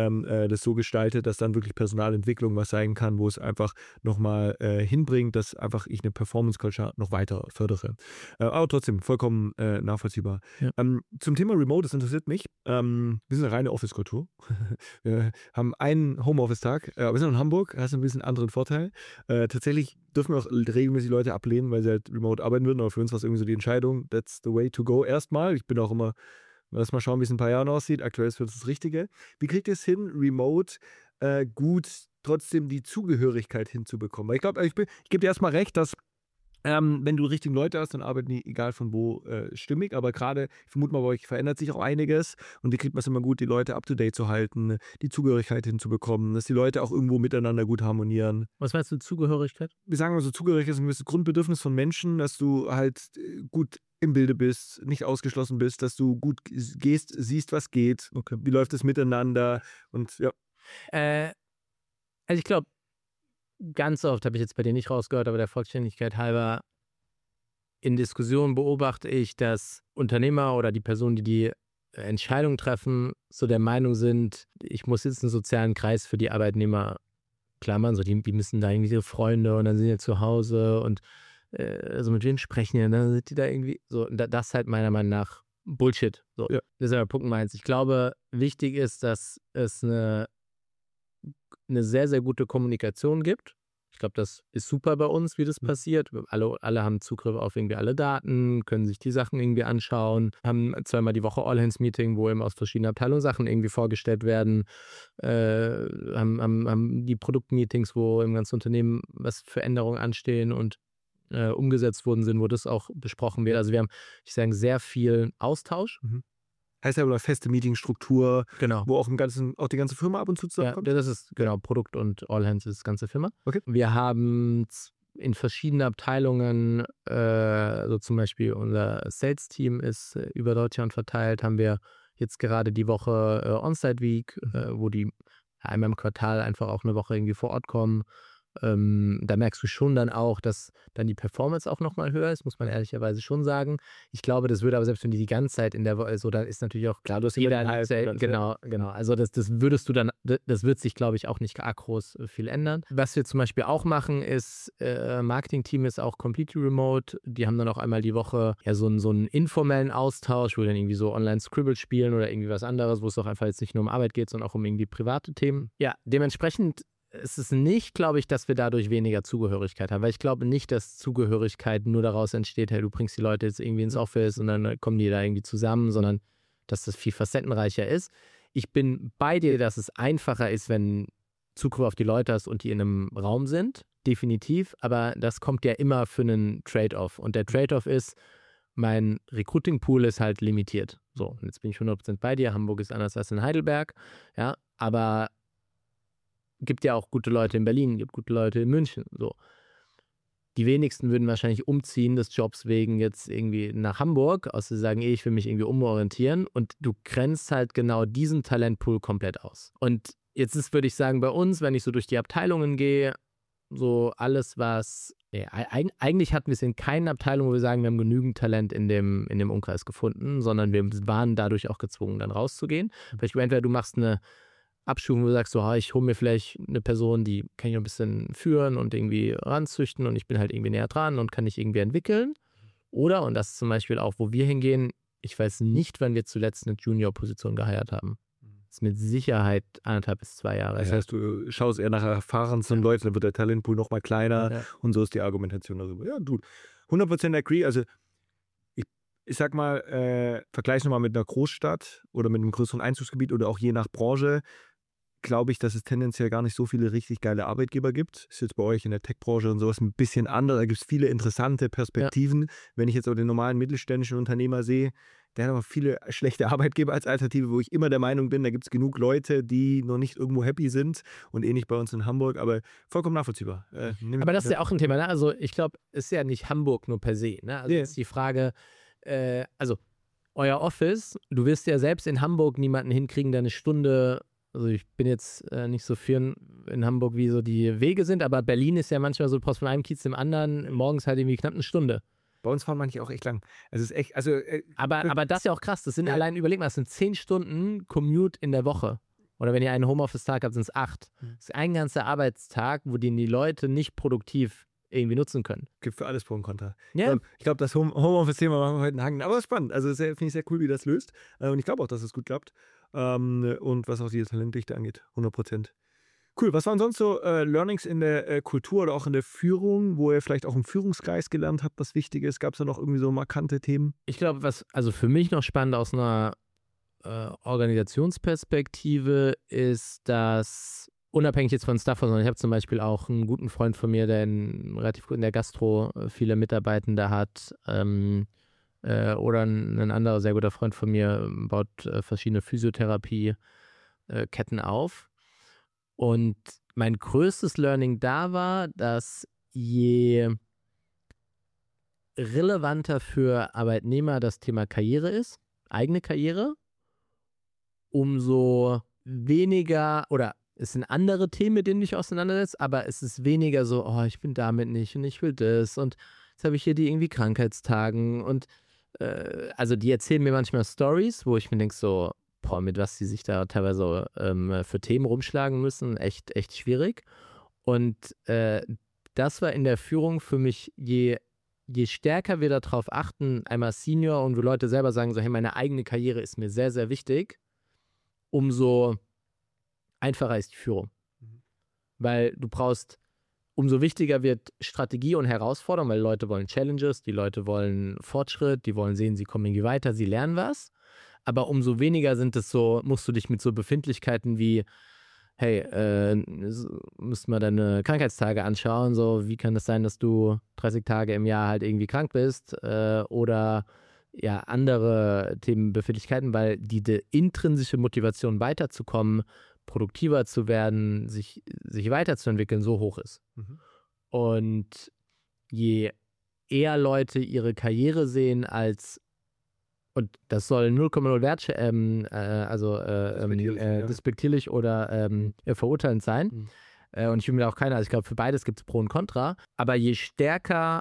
das so gestaltet, dass dann wirklich Personalentwicklung was sein kann, wo es einfach nochmal hinbringt, dass einfach ich eine Performance-Culture noch weiter fördere. Aber trotzdem vollkommen nachvollziehbar. Ja. Zum Thema Remote, das interessiert mich. Wir sind eine reine Office-Kultur. Wir haben einen Homeoffice-Tag. Wir sind in Hamburg, hast ein bisschen anderen Vorteil. Tatsächlich dürfen wir auch regelmäßig Leute ablehnen, weil sie halt remote arbeiten würden. Aber für uns war es irgendwie so die Entscheidung, that's the way to go erstmal. Ich bin auch immer, lass mal schauen, wie es in ein paar Jahren aussieht. Aktuell ist für uns das Richtige. Wie kriegt ihr es hin, remote gut trotzdem die Zugehörigkeit hinzubekommen? Weil ich glaube, ich gebe dir erstmal recht, dass wenn du die richtigen Leute hast, dann arbeiten die, egal von wo, stimmig. Aber gerade, ich vermute mal, bei euch verändert sich auch einiges. Und wie kriegt man es immer gut, die Leute up-to-date zu halten, die Zugehörigkeit hinzubekommen, dass die Leute auch irgendwo miteinander gut harmonieren. Was meinst du, Zugehörigkeit? Wir sagen mal so, Zugehörigkeit ist ein gewisses Grundbedürfnis von Menschen, dass du halt gut im Bilde bist, nicht ausgeschlossen bist, dass du gut gehst, siehst, was geht. Okay. Wie läuft es miteinander? Und ja. Also ich glaube, ganz oft, habe ich jetzt bei dir nicht rausgehört, aber der Vollständigkeit halber, in Diskussionen beobachte ich, dass Unternehmer oder die Personen, die die Entscheidungen treffen, so der Meinung sind, ich muss jetzt einen sozialen Kreis für die Arbeitnehmer klammern, so die müssen da irgendwie ihre Freunde und dann sind die zu Hause und also mit wem sprechen die, dann sind die da irgendwie so, das ist halt meiner Meinung nach Bullshit. So. Ja. Das ist aber Punkt 1. Ich glaube, wichtig ist, dass es eine sehr, sehr gute Kommunikation gibt. Ich glaube, das ist super bei uns, wie das passiert. Alle haben Zugriff auf irgendwie alle Daten, können sich die Sachen irgendwie anschauen, haben zweimal die Woche All-Hands-Meeting, wo eben aus verschiedenen Abteilungen Sachen irgendwie vorgestellt werden, haben die Produktmeetings, wo im ganzen Unternehmen was für Änderungen anstehen und umgesetzt worden sind, wo das auch besprochen wird. Also wir haben, ich sage, sehr viel Austausch. Heißt ja eine feste Meetingstruktur, genau, wo auch die ganze Firma ab und zu zusammenkommt? Ja, das ist genau Produkt und All Hands ist die ganze Firma. Okay. Wir haben in verschiedenen Abteilungen, so zum Beispiel unser Sales-Team ist über Deutschland verteilt, haben wir jetzt gerade die Woche On-Site Week, wo die einmal im Quartal einfach auch eine Woche irgendwie vor Ort kommen. Da merkst du schon dann auch, dass dann die Performance auch nochmal höher ist, muss man ehrlicherweise schon sagen. Ich glaube, das würde aber selbst wenn die ganze Zeit in der Woche, so dann ist natürlich auch klar, du hast jeder genau. Also das wird sich, glaube ich, auch nicht arg groß viel ändern. Was wir zum Beispiel auch machen, ist, Marketing-Team ist auch completely remote. Die haben dann auch einmal die Woche ja so einen informellen Austausch, wo wir dann irgendwie so Online-Scribble spielen oder irgendwie was anderes, wo es auch einfach jetzt nicht nur um Arbeit geht, sondern auch um irgendwie private Themen. Ja, dementsprechend es ist nicht, glaube ich, dass wir dadurch weniger Zugehörigkeit haben, weil ich glaube nicht, dass Zugehörigkeit nur daraus entsteht, hey, du bringst die Leute jetzt irgendwie ins Office und dann kommen die da irgendwie zusammen, sondern dass das viel facettenreicher ist. Ich bin bei dir, dass es einfacher ist, wenn Zugriff auf die Leute hast und die in einem Raum sind, definitiv, aber das kommt ja immer für einen Trade-off und der Trade-off ist, mein Recruiting-Pool ist halt limitiert. So, und jetzt bin ich 100% bei dir, Hamburg ist anders als in Heidelberg, ja, aber gibt ja auch gute Leute in Berlin, gibt gute Leute in München. So. Die wenigsten würden wahrscheinlich umziehen des Jobs wegen jetzt irgendwie nach Hamburg, außer sie sagen, ich will mich irgendwie umorientieren und du grenzt halt genau diesen Talentpool komplett aus. Und jetzt ist, würde ich sagen, bei uns, wenn ich so durch die Abteilungen gehe, so alles, was eigentlich hatten wir es in keiner Abteilung, wo wir sagen, wir haben genügend Talent in dem Umkreis gefunden, sondern wir waren dadurch auch gezwungen, dann rauszugehen. Weil entweder du machst eine Abstufung, wo du sagst, so, ich hole mir vielleicht eine Person, die kann ich noch ein bisschen führen und irgendwie ranzüchten und ich bin halt irgendwie näher dran und kann ich irgendwie entwickeln. Oder, und das ist zum Beispiel auch, wo wir hingehen, ich weiß nicht, wann wir zuletzt eine Junior-Position geheiert haben. Das ist mit Sicherheit 1,5 bis 2 Jahre. Das heißt, du schaust eher nach erfahrensten Leuten, dann wird der Talentpool noch mal kleiner und so ist die Argumentation darüber. Ja, du, 100% agree. Also ich sag mal, vergleich nochmal mit einer Großstadt oder mit einem größeren Einzugsgebiet oder auch je nach Branche, glaube ich, dass es tendenziell gar nicht so viele richtig geile Arbeitgeber gibt. Ist jetzt bei euch in der Tech-Branche und sowas ein bisschen anders. Da gibt es viele interessante Perspektiven. Ja. Wenn ich jetzt aber den normalen mittelständischen Unternehmer sehe, der hat aber viele schlechte Arbeitgeber als Alternative, wo ich immer der Meinung bin, da gibt es genug Leute, die noch nicht irgendwo happy sind und ähnlich bei uns in Hamburg, aber vollkommen nachvollziehbar. Aber das ist ja auch ein Thema, ne? Also ich glaube, es ist ja nicht Hamburg nur per se, ne? Also ist die Frage, also euer Office, du wirst ja selbst in Hamburg niemanden hinkriegen, der eine Stunde. Also ich bin jetzt nicht so firm in Hamburg, wie so die Wege sind, aber Berlin ist ja manchmal so, du brauchst von einem Kiez zum anderen morgens halt irgendwie knapp eine Stunde. Bei uns fahren manche auch echt lang. Also es ist echt, aber das ist ja auch krass. Das sind allein, überleg mal, das sind 10 Stunden Commute in der Woche. Oder wenn ihr einen Homeoffice-Tag habt, sind es 8. Das ist ein ganzer Arbeitstag, wo die Leute nicht produktiv irgendwie nutzen können. Gibt für alles Pro und Contra. Ja. Ich glaube, das Homeoffice-Thema machen wir heute einen Haken. Aber es ist spannend. Also finde ich sehr cool, wie das löst. Und ich glaube auch, dass es gut klappt. Und was auch die Talentdichte angeht, 100%. Cool, was waren sonst so Learnings in der Kultur oder auch in der Führung, wo ihr vielleicht auch im Führungskreis gelernt habt, was wichtig ist? Gab es da noch irgendwie so markante Themen? Ich glaube, was also für mich noch spannend aus einer Organisationsperspektive ist, dass unabhängig jetzt von Staff, sondern ich habe zum Beispiel auch einen guten Freund von mir, der relativ gut in der Gastro viele Mitarbeitende hat, oder ein anderer sehr guter Freund von mir baut verschiedene Physiotherapie-Ketten auf. Und mein größtes Learning da war, dass je relevanter für Arbeitnehmer das Thema Karriere ist, eigene Karriere, umso weniger oder es sind andere Themen, mit denen du dich auseinandersetzt, aber es ist weniger so, oh, ich bin damit nicht und ich will das und jetzt habe ich hier die irgendwie Krankheitstagen und also die erzählen mir manchmal Stories, wo ich mir denke so, boah, mit was die sich da teilweise für Themen rumschlagen müssen, echt schwierig. Und das war in der Führung für mich, je stärker wir darauf achten, einmal Senior und wo Leute selber sagen so, hey, meine eigene Karriere ist mir sehr, sehr wichtig, umso einfacher ist die Führung. Weil du brauchst, umso wichtiger wird Strategie und Herausforderung, weil Leute wollen Challenges, die Leute wollen Fortschritt, die wollen sehen, sie kommen irgendwie weiter, sie lernen was. Aber umso weniger sind es so, musst du dich mit so Befindlichkeiten wie, hey, müssten wir deine Krankheitstage anschauen, so wie kann es sein, dass du 30 Tage im Jahr halt irgendwie krank bist oder ja, andere Themenbefindlichkeiten, weil die intrinsische Motivation weiterzukommen, produktiver zu werden, sich weiterzuentwickeln, so hoch ist. Und je eher Leute ihre Karriere sehen als, und das soll 0,0 despektierlich oder verurteilend sein. Und ich will mir da auch keiner, also ich glaube, für beides gibt es Pro und Contra, aber je stärker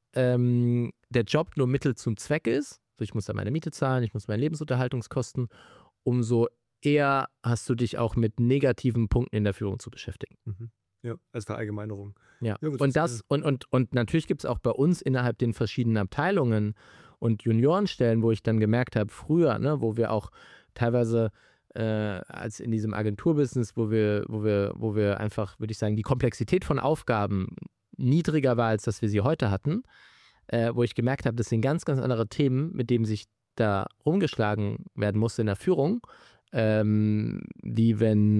der Job nur Mittel zum Zweck ist, so ich muss da meine Miete zahlen, ich muss meine Lebensunterhaltungskosten, umso eher hast du dich auch mit negativen Punkten in der Führung zu beschäftigen. Ja, als Verallgemeinerung. Ja, und natürlich gibt es auch bei uns innerhalb den verschiedenen Abteilungen und Juniorenstellen, wo ich dann gemerkt habe, früher, ne, wo wir auch teilweise als in diesem Agenturbusiness, wo wir einfach, würde ich sagen, die Komplexität von Aufgaben niedriger war, als dass wir sie heute hatten, wo ich gemerkt habe, das sind ganz, ganz andere Themen, mit denen sich da rumgeschlagen werden musste in der Führung, wie wenn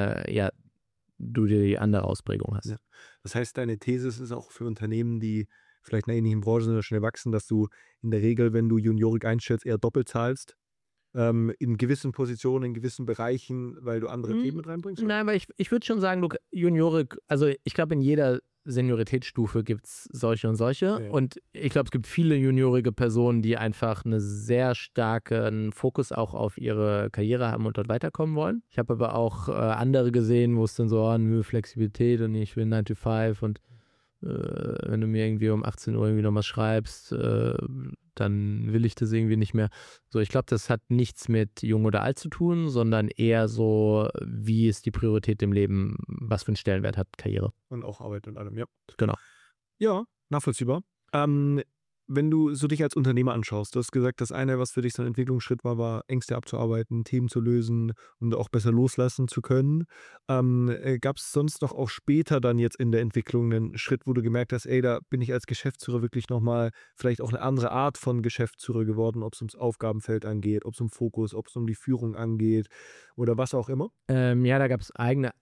du die andere Ausprägung hast. Ja. Das heißt, deine These ist auch für Unternehmen, die vielleicht in einer ähnlichen Branche sind oder schnell wachsen, dass du in der Regel, wenn du Juniorik einstellst, eher doppelt zahlst, in gewissen Positionen, in gewissen Bereichen, weil du andere Themen mit reinbringst? Nein, aber ich würde schon sagen, Juniorik, also ich glaube, in jeder Senioritätsstufe gibt es solche und solche. Ja. Und ich glaube, es gibt viele juniorige Personen, die einfach einen sehr starken Fokus auch auf ihre Karriere haben und dort weiterkommen wollen. Ich habe aber auch andere gesehen, wo es dann so, Flexibilität und ich will 9 to 5 und wenn du mir irgendwie um 18 Uhr irgendwie noch was schreibst, dann will ich das irgendwie nicht mehr. So, ich glaube, das hat nichts mit jung oder alt zu tun, sondern eher so, wie ist die Priorität im Leben, was für einen Stellenwert hat Karriere. Und auch Arbeit und allem, ja. Genau. Ja, nachvollziehbar. Wenn du so dich als Unternehmer anschaust, du hast gesagt, das eine, was für dich so ein Entwicklungsschritt war Ängste abzuarbeiten, Themen zu lösen und auch besser loslassen zu können. Gab es sonst noch auch später dann jetzt in der Entwicklung einen Schritt, wo du gemerkt hast, ey, da bin ich als Geschäftsführer wirklich nochmal vielleicht auch eine andere Art von Geschäftsführer geworden, ob es ums Aufgabenfeld angeht, ob es um Fokus, ob es um die Führung angeht oder was auch immer? Ja, da gab es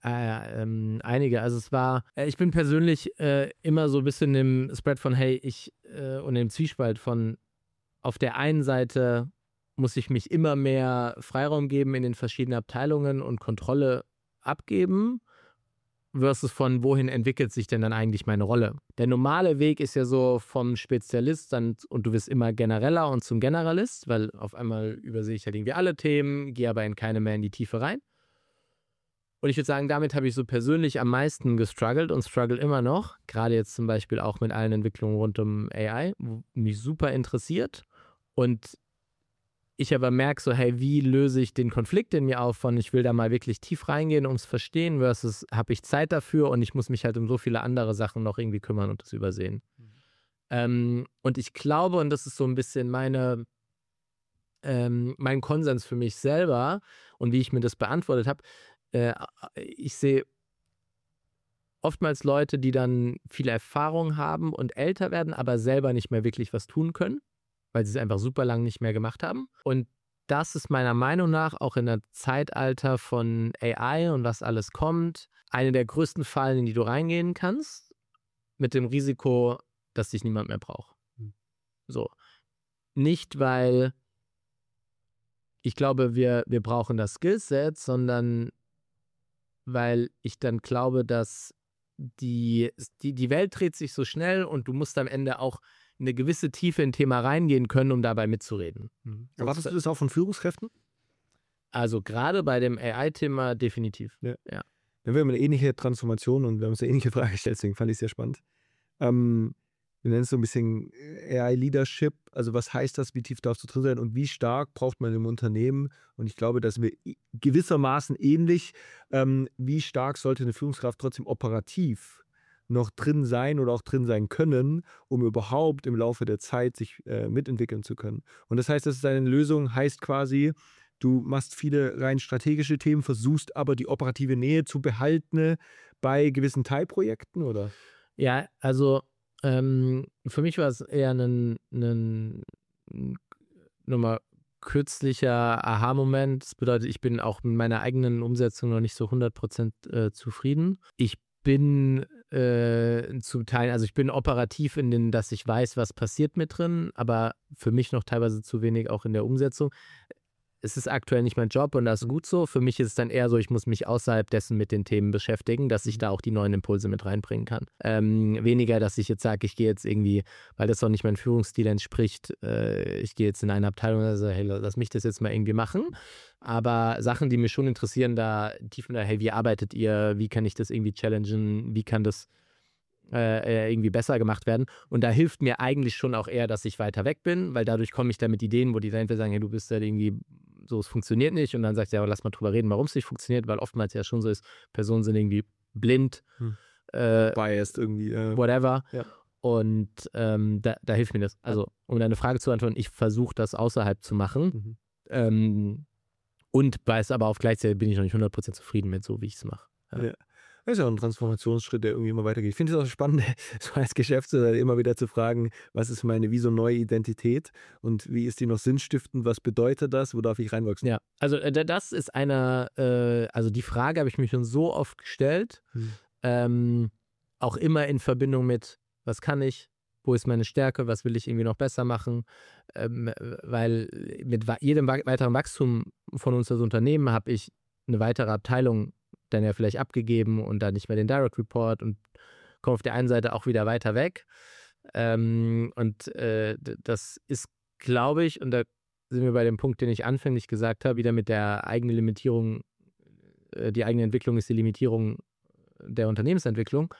einige. Also es war, ich bin persönlich immer so ein bisschen im Spread von, hey, und im Zwiespalt von, auf der einen Seite muss ich mich immer mehr Freiraum geben in den verschiedenen Abteilungen und Kontrolle abgeben, versus von wohin entwickelt sich denn dann eigentlich meine Rolle. Der normale Weg ist ja so vom Spezialist dann, und du wirst immer genereller und zum Generalist, weil auf einmal übersehe ich halt irgendwie alle Themen, gehe aber in keine mehr in die Tiefe rein. Und ich würde sagen, damit habe ich so persönlich am meisten gestruggelt und struggle immer noch. Gerade jetzt zum Beispiel auch mit allen Entwicklungen rund um AI, wo mich super interessiert. Und ich aber merke so, hey, wie löse ich den Konflikt in mir auf von, ich will da mal wirklich tief reingehen, ums Verstehen, versus habe ich Zeit dafür und ich muss mich halt um so viele andere Sachen noch irgendwie kümmern und das übersehen. Und ich glaube, und das ist so ein bisschen mein Konsens für mich selber und wie ich mir das beantwortet habe, ich sehe oftmals Leute, die dann viel Erfahrung haben und älter werden, aber selber nicht mehr wirklich was tun können, weil sie es einfach super lang nicht mehr gemacht haben. Und das ist meiner Meinung nach auch in der Zeitalter von AI und was alles kommt, eine der größten Fallen, in die du reingehen kannst, mit dem Risiko, dass dich niemand mehr braucht. So. Nicht, weil ich glaube, wir brauchen das Skillset, sondern weil ich dann glaube, dass die Welt dreht sich so schnell und du musst am Ende auch in eine gewisse Tiefe in ein Thema reingehen können, um dabei mitzureden. Erwartest du das auch von Führungskräften? Also gerade bei dem AI-Thema definitiv. Ja. wir haben eine ähnliche Transformation und wir haben uns eine ähnliche Frage gestellt, deswegen fand ich es sehr spannend. Wir nennen es so ein bisschen AI-Leadership. Also was heißt das, wie tief darfst du drin sein und wie stark braucht man im Unternehmen? Und ich glaube, dass wir gewissermaßen ähnlich, wie stark sollte eine Führungskraft trotzdem operativ noch drin sein oder auch drin sein können, um überhaupt im Laufe der Zeit sich mitentwickeln zu können. Und das heißt, das ist eine Lösung, heißt quasi, du machst viele rein strategische Themen, versuchst aber die operative Nähe zu behalten bei gewissen Teilprojekten, oder? Ja, also für mich war es eher ein nochmal kürzlicher Aha-Moment. Das bedeutet, ich bin auch mit meiner eigenen Umsetzung noch nicht so 100% zufrieden. Ich bin zum Teil, also ich bin operativ dass ich weiß, was passiert mit drin, aber für mich noch teilweise zu wenig auch in der Umsetzung. Es ist aktuell nicht mein Job und das ist gut so. Für mich ist es dann eher so, ich muss mich außerhalb dessen mit den Themen beschäftigen, dass ich da auch die neuen Impulse mit reinbringen kann. Weniger, dass ich jetzt sage, ich gehe jetzt irgendwie, weil das auch nicht meinem Führungsstil entspricht, ich gehe jetzt in eine Abteilung und sage, hey, lass mich das jetzt mal irgendwie machen. Aber Sachen, die mich schon interessieren, da tiefen da, hey, wie arbeitet ihr? Wie kann ich das irgendwie challengen? Wie kann das irgendwie besser gemacht werden? Und da hilft mir eigentlich schon auch eher, dass ich weiter weg bin, weil dadurch komme ich da mit Ideen, wo die dann entweder sagen, hey, du bist da irgendwie so, es funktioniert nicht, und dann sagst du, ja, aber lass mal drüber reden, warum es nicht funktioniert, weil oftmals ja schon so ist, Personen sind irgendwie blind, biased irgendwie. whatever. Ja. Und da hilft mir das. Also, um deine Frage zu antworten, ich versuche das außerhalb zu machen. Und weiß aber auf gleichzeitig bin ich noch nicht 100% zufrieden mit so, wie ich es mache. Ja. Das ist ja auch ein Transformationsschritt, der irgendwie immer weitergeht. Ich finde es auch spannend, so als Geschäftsführer immer wieder zu fragen, was ist meine wie so neue Identität und wie ist die noch sinnstiftend, was bedeutet das, wo darf ich reinwachsen? Ja, also das ist also die Frage habe ich mir schon so oft gestellt, auch immer in Verbindung mit, was kann ich, wo ist meine Stärke, was will ich irgendwie noch besser machen, weil mit jedem weiteren Wachstum von uns als Unternehmen habe ich eine weitere Abteilung dann ja vielleicht abgegeben und dann nicht mehr den Direct Report und komme auf der einen Seite auch wieder weiter weg. Das ist, glaube ich, und da sind wir bei dem Punkt, den ich anfänglich gesagt habe, wieder mit der eigenen Limitierung, die eigene Entwicklung ist die Limitierung der Unternehmensentwicklung.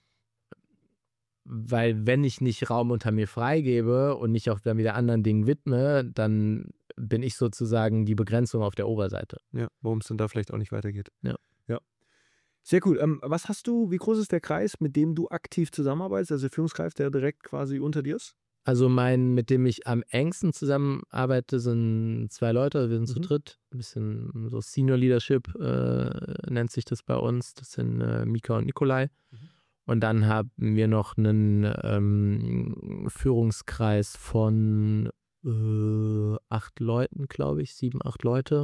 Weil wenn ich nicht Raum unter mir freigebe und mich auch dann wieder anderen Dingen widme, dann bin ich sozusagen die Begrenzung auf der Oberseite. Ja, warum es dann da vielleicht auch nicht weitergeht. Ja. Sehr cool. Wie groß ist der Kreis, mit dem du aktiv zusammenarbeitest, also der Führungskreis, der direkt quasi unter dir ist? Also mit dem ich am engsten zusammenarbeite, sind 2 Leute, wir sind zu dritt. Ein bisschen so Senior Leadership nennt sich das bei uns. Das sind Mika und Nikolai. Und dann haben wir noch einen Führungskreis von 8 Leuten, glaube ich, 7, 8 Leute,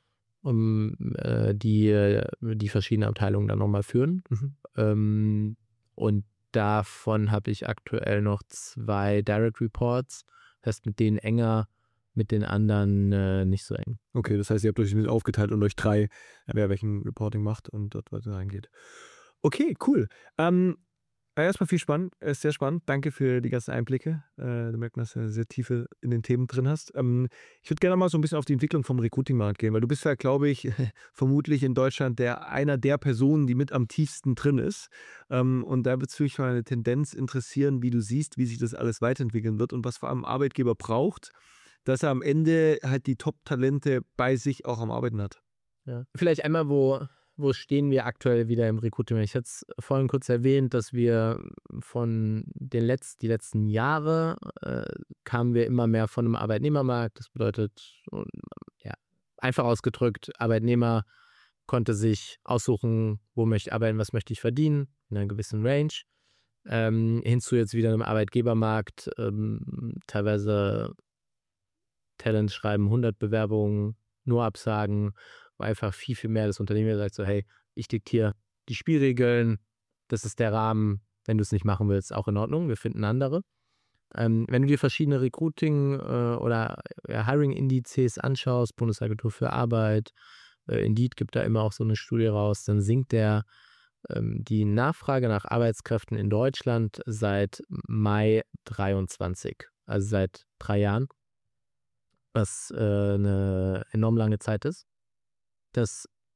die verschiedene Abteilungen dann nochmal führen. Und davon habe ich aktuell noch 2 Direct Reports. Das heißt, mit denen enger, mit den anderen nicht so eng. Okay, das heißt, ihr habt euch mit aufgeteilt und euch 3, wer welchen Reporting macht und dort weiter reingeht. Okay, cool. Erstmal sehr spannend. Danke für die ganzen Einblicke. Du merkst, dass du sehr Tiefe in den Themen drin hast. Ich würde gerne mal so ein bisschen auf die Entwicklung vom Recruiting-Markt gehen, weil du bist ja, glaube ich, vermutlich in Deutschland einer der Personen, die mit am tiefsten drin ist. Und da würde es mich mal eine Tendenz interessieren, wie du siehst, wie sich das alles weiterentwickeln wird und was vor allem ein Arbeitgeber braucht, dass er am Ende halt die Top-Talente bei sich auch am Arbeiten hat. Ja. Vielleicht einmal, wo stehen wir aktuell wieder im Recruiting? Ich hatte es vorhin kurz erwähnt, dass wir die letzten Jahre kamen wir immer mehr von einem Arbeitnehmermarkt. Das bedeutet, ja, einfach ausgedrückt, Arbeitnehmer konnte sich aussuchen, wo möchte ich arbeiten, was möchte ich verdienen, in einer gewissen Range. Hinzu jetzt wieder einem Arbeitgebermarkt, teilweise Talent schreiben, 100 Bewerbungen, nur Absagen, wo einfach viel, viel mehr das Unternehmen sagt so, hey, ich diktiere die Spielregeln, das ist der Rahmen, wenn du es nicht machen willst, auch in Ordnung, wir finden andere. Wenn du dir verschiedene Recruiting- oder Hiring-Indizes anschaust, Bundesagentur für Arbeit, Indeed gibt da immer auch so eine Studie raus, dann sinkt die Nachfrage nach Arbeitskräften in Deutschland seit Mai 23, also seit 3 Jahren, was eine enorm lange Zeit ist. Das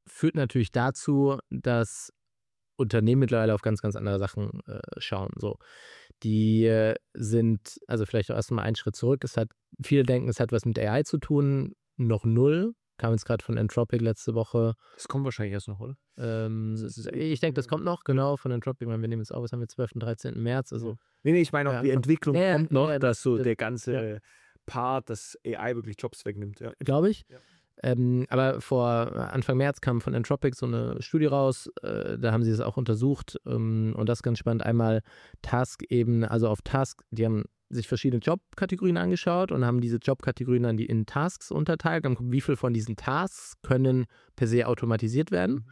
führt natürlich dazu, dass Unternehmen mittlerweile auf ganz, ganz andere Sachen schauen. So. Die sind, also vielleicht auch erstmal einen Schritt zurück. Viele denken, es hat was mit AI zu tun. Noch null. Kam jetzt gerade von Anthropic letzte Woche. Das kommt wahrscheinlich erst noch, oder? Ich denke, das kommt noch, genau, von Anthropic. Wir nehmen jetzt auf, was haben wir, 12. und 13. März. Also, Nee, ich meine auch, die Entwicklung kommt noch, dass so der ganze ja. Part, dass AI wirklich Jobs wegnimmt. Ja. Glaube ich. Ja. Aber vor Anfang März kam von Anthropic so eine Studie raus, da haben sie es auch untersucht und das ist ganz spannend. Einmal Task-Ebene, also auf Task, die haben sich verschiedene Jobkategorien angeschaut und haben diese Jobkategorien dann in Tasks unterteilt und gucken, wie viel von diesen Tasks können per se automatisiert werden.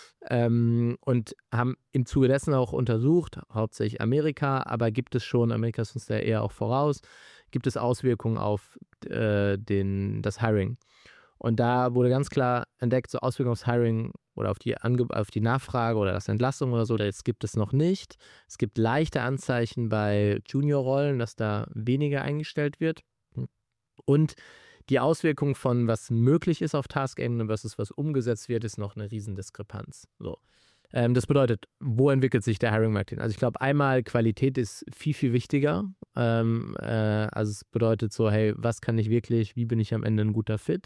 Und haben im Zuge dessen auch untersucht, hauptsächlich Amerika, aber gibt es schon, Amerika ist uns da eher auch voraus, gibt es Auswirkungen auf das Hiring. Und da wurde ganz klar entdeckt, so Auswirkungen aufs Hiring oder auf die Nachfrage oder das Entlassung oder so, das gibt es noch nicht. Es gibt leichte Anzeichen bei Juniorrollen, dass da weniger eingestellt wird. Und die Auswirkung von was möglich ist auf Task-Ebene versus was umgesetzt wird, ist noch eine Riesendiskrepanz. So. Das bedeutet, wo entwickelt sich der Hiring-Markt hin? Also ich glaube, einmal Qualität ist viel, viel wichtiger. Also es bedeutet so, hey, was kann ich wirklich, wie bin ich am Ende ein guter Fit?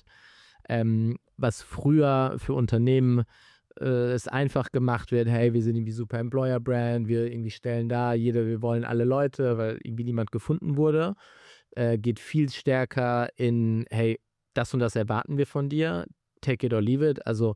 Was früher für Unternehmen es einfach gemacht wird, hey, wir sind irgendwie super Employer-Brand, wir irgendwie stellen da, wir wollen alle Leute, weil irgendwie niemand gefunden wurde, geht viel stärker in, hey, das und das erwarten wir von dir, take it or leave it. Also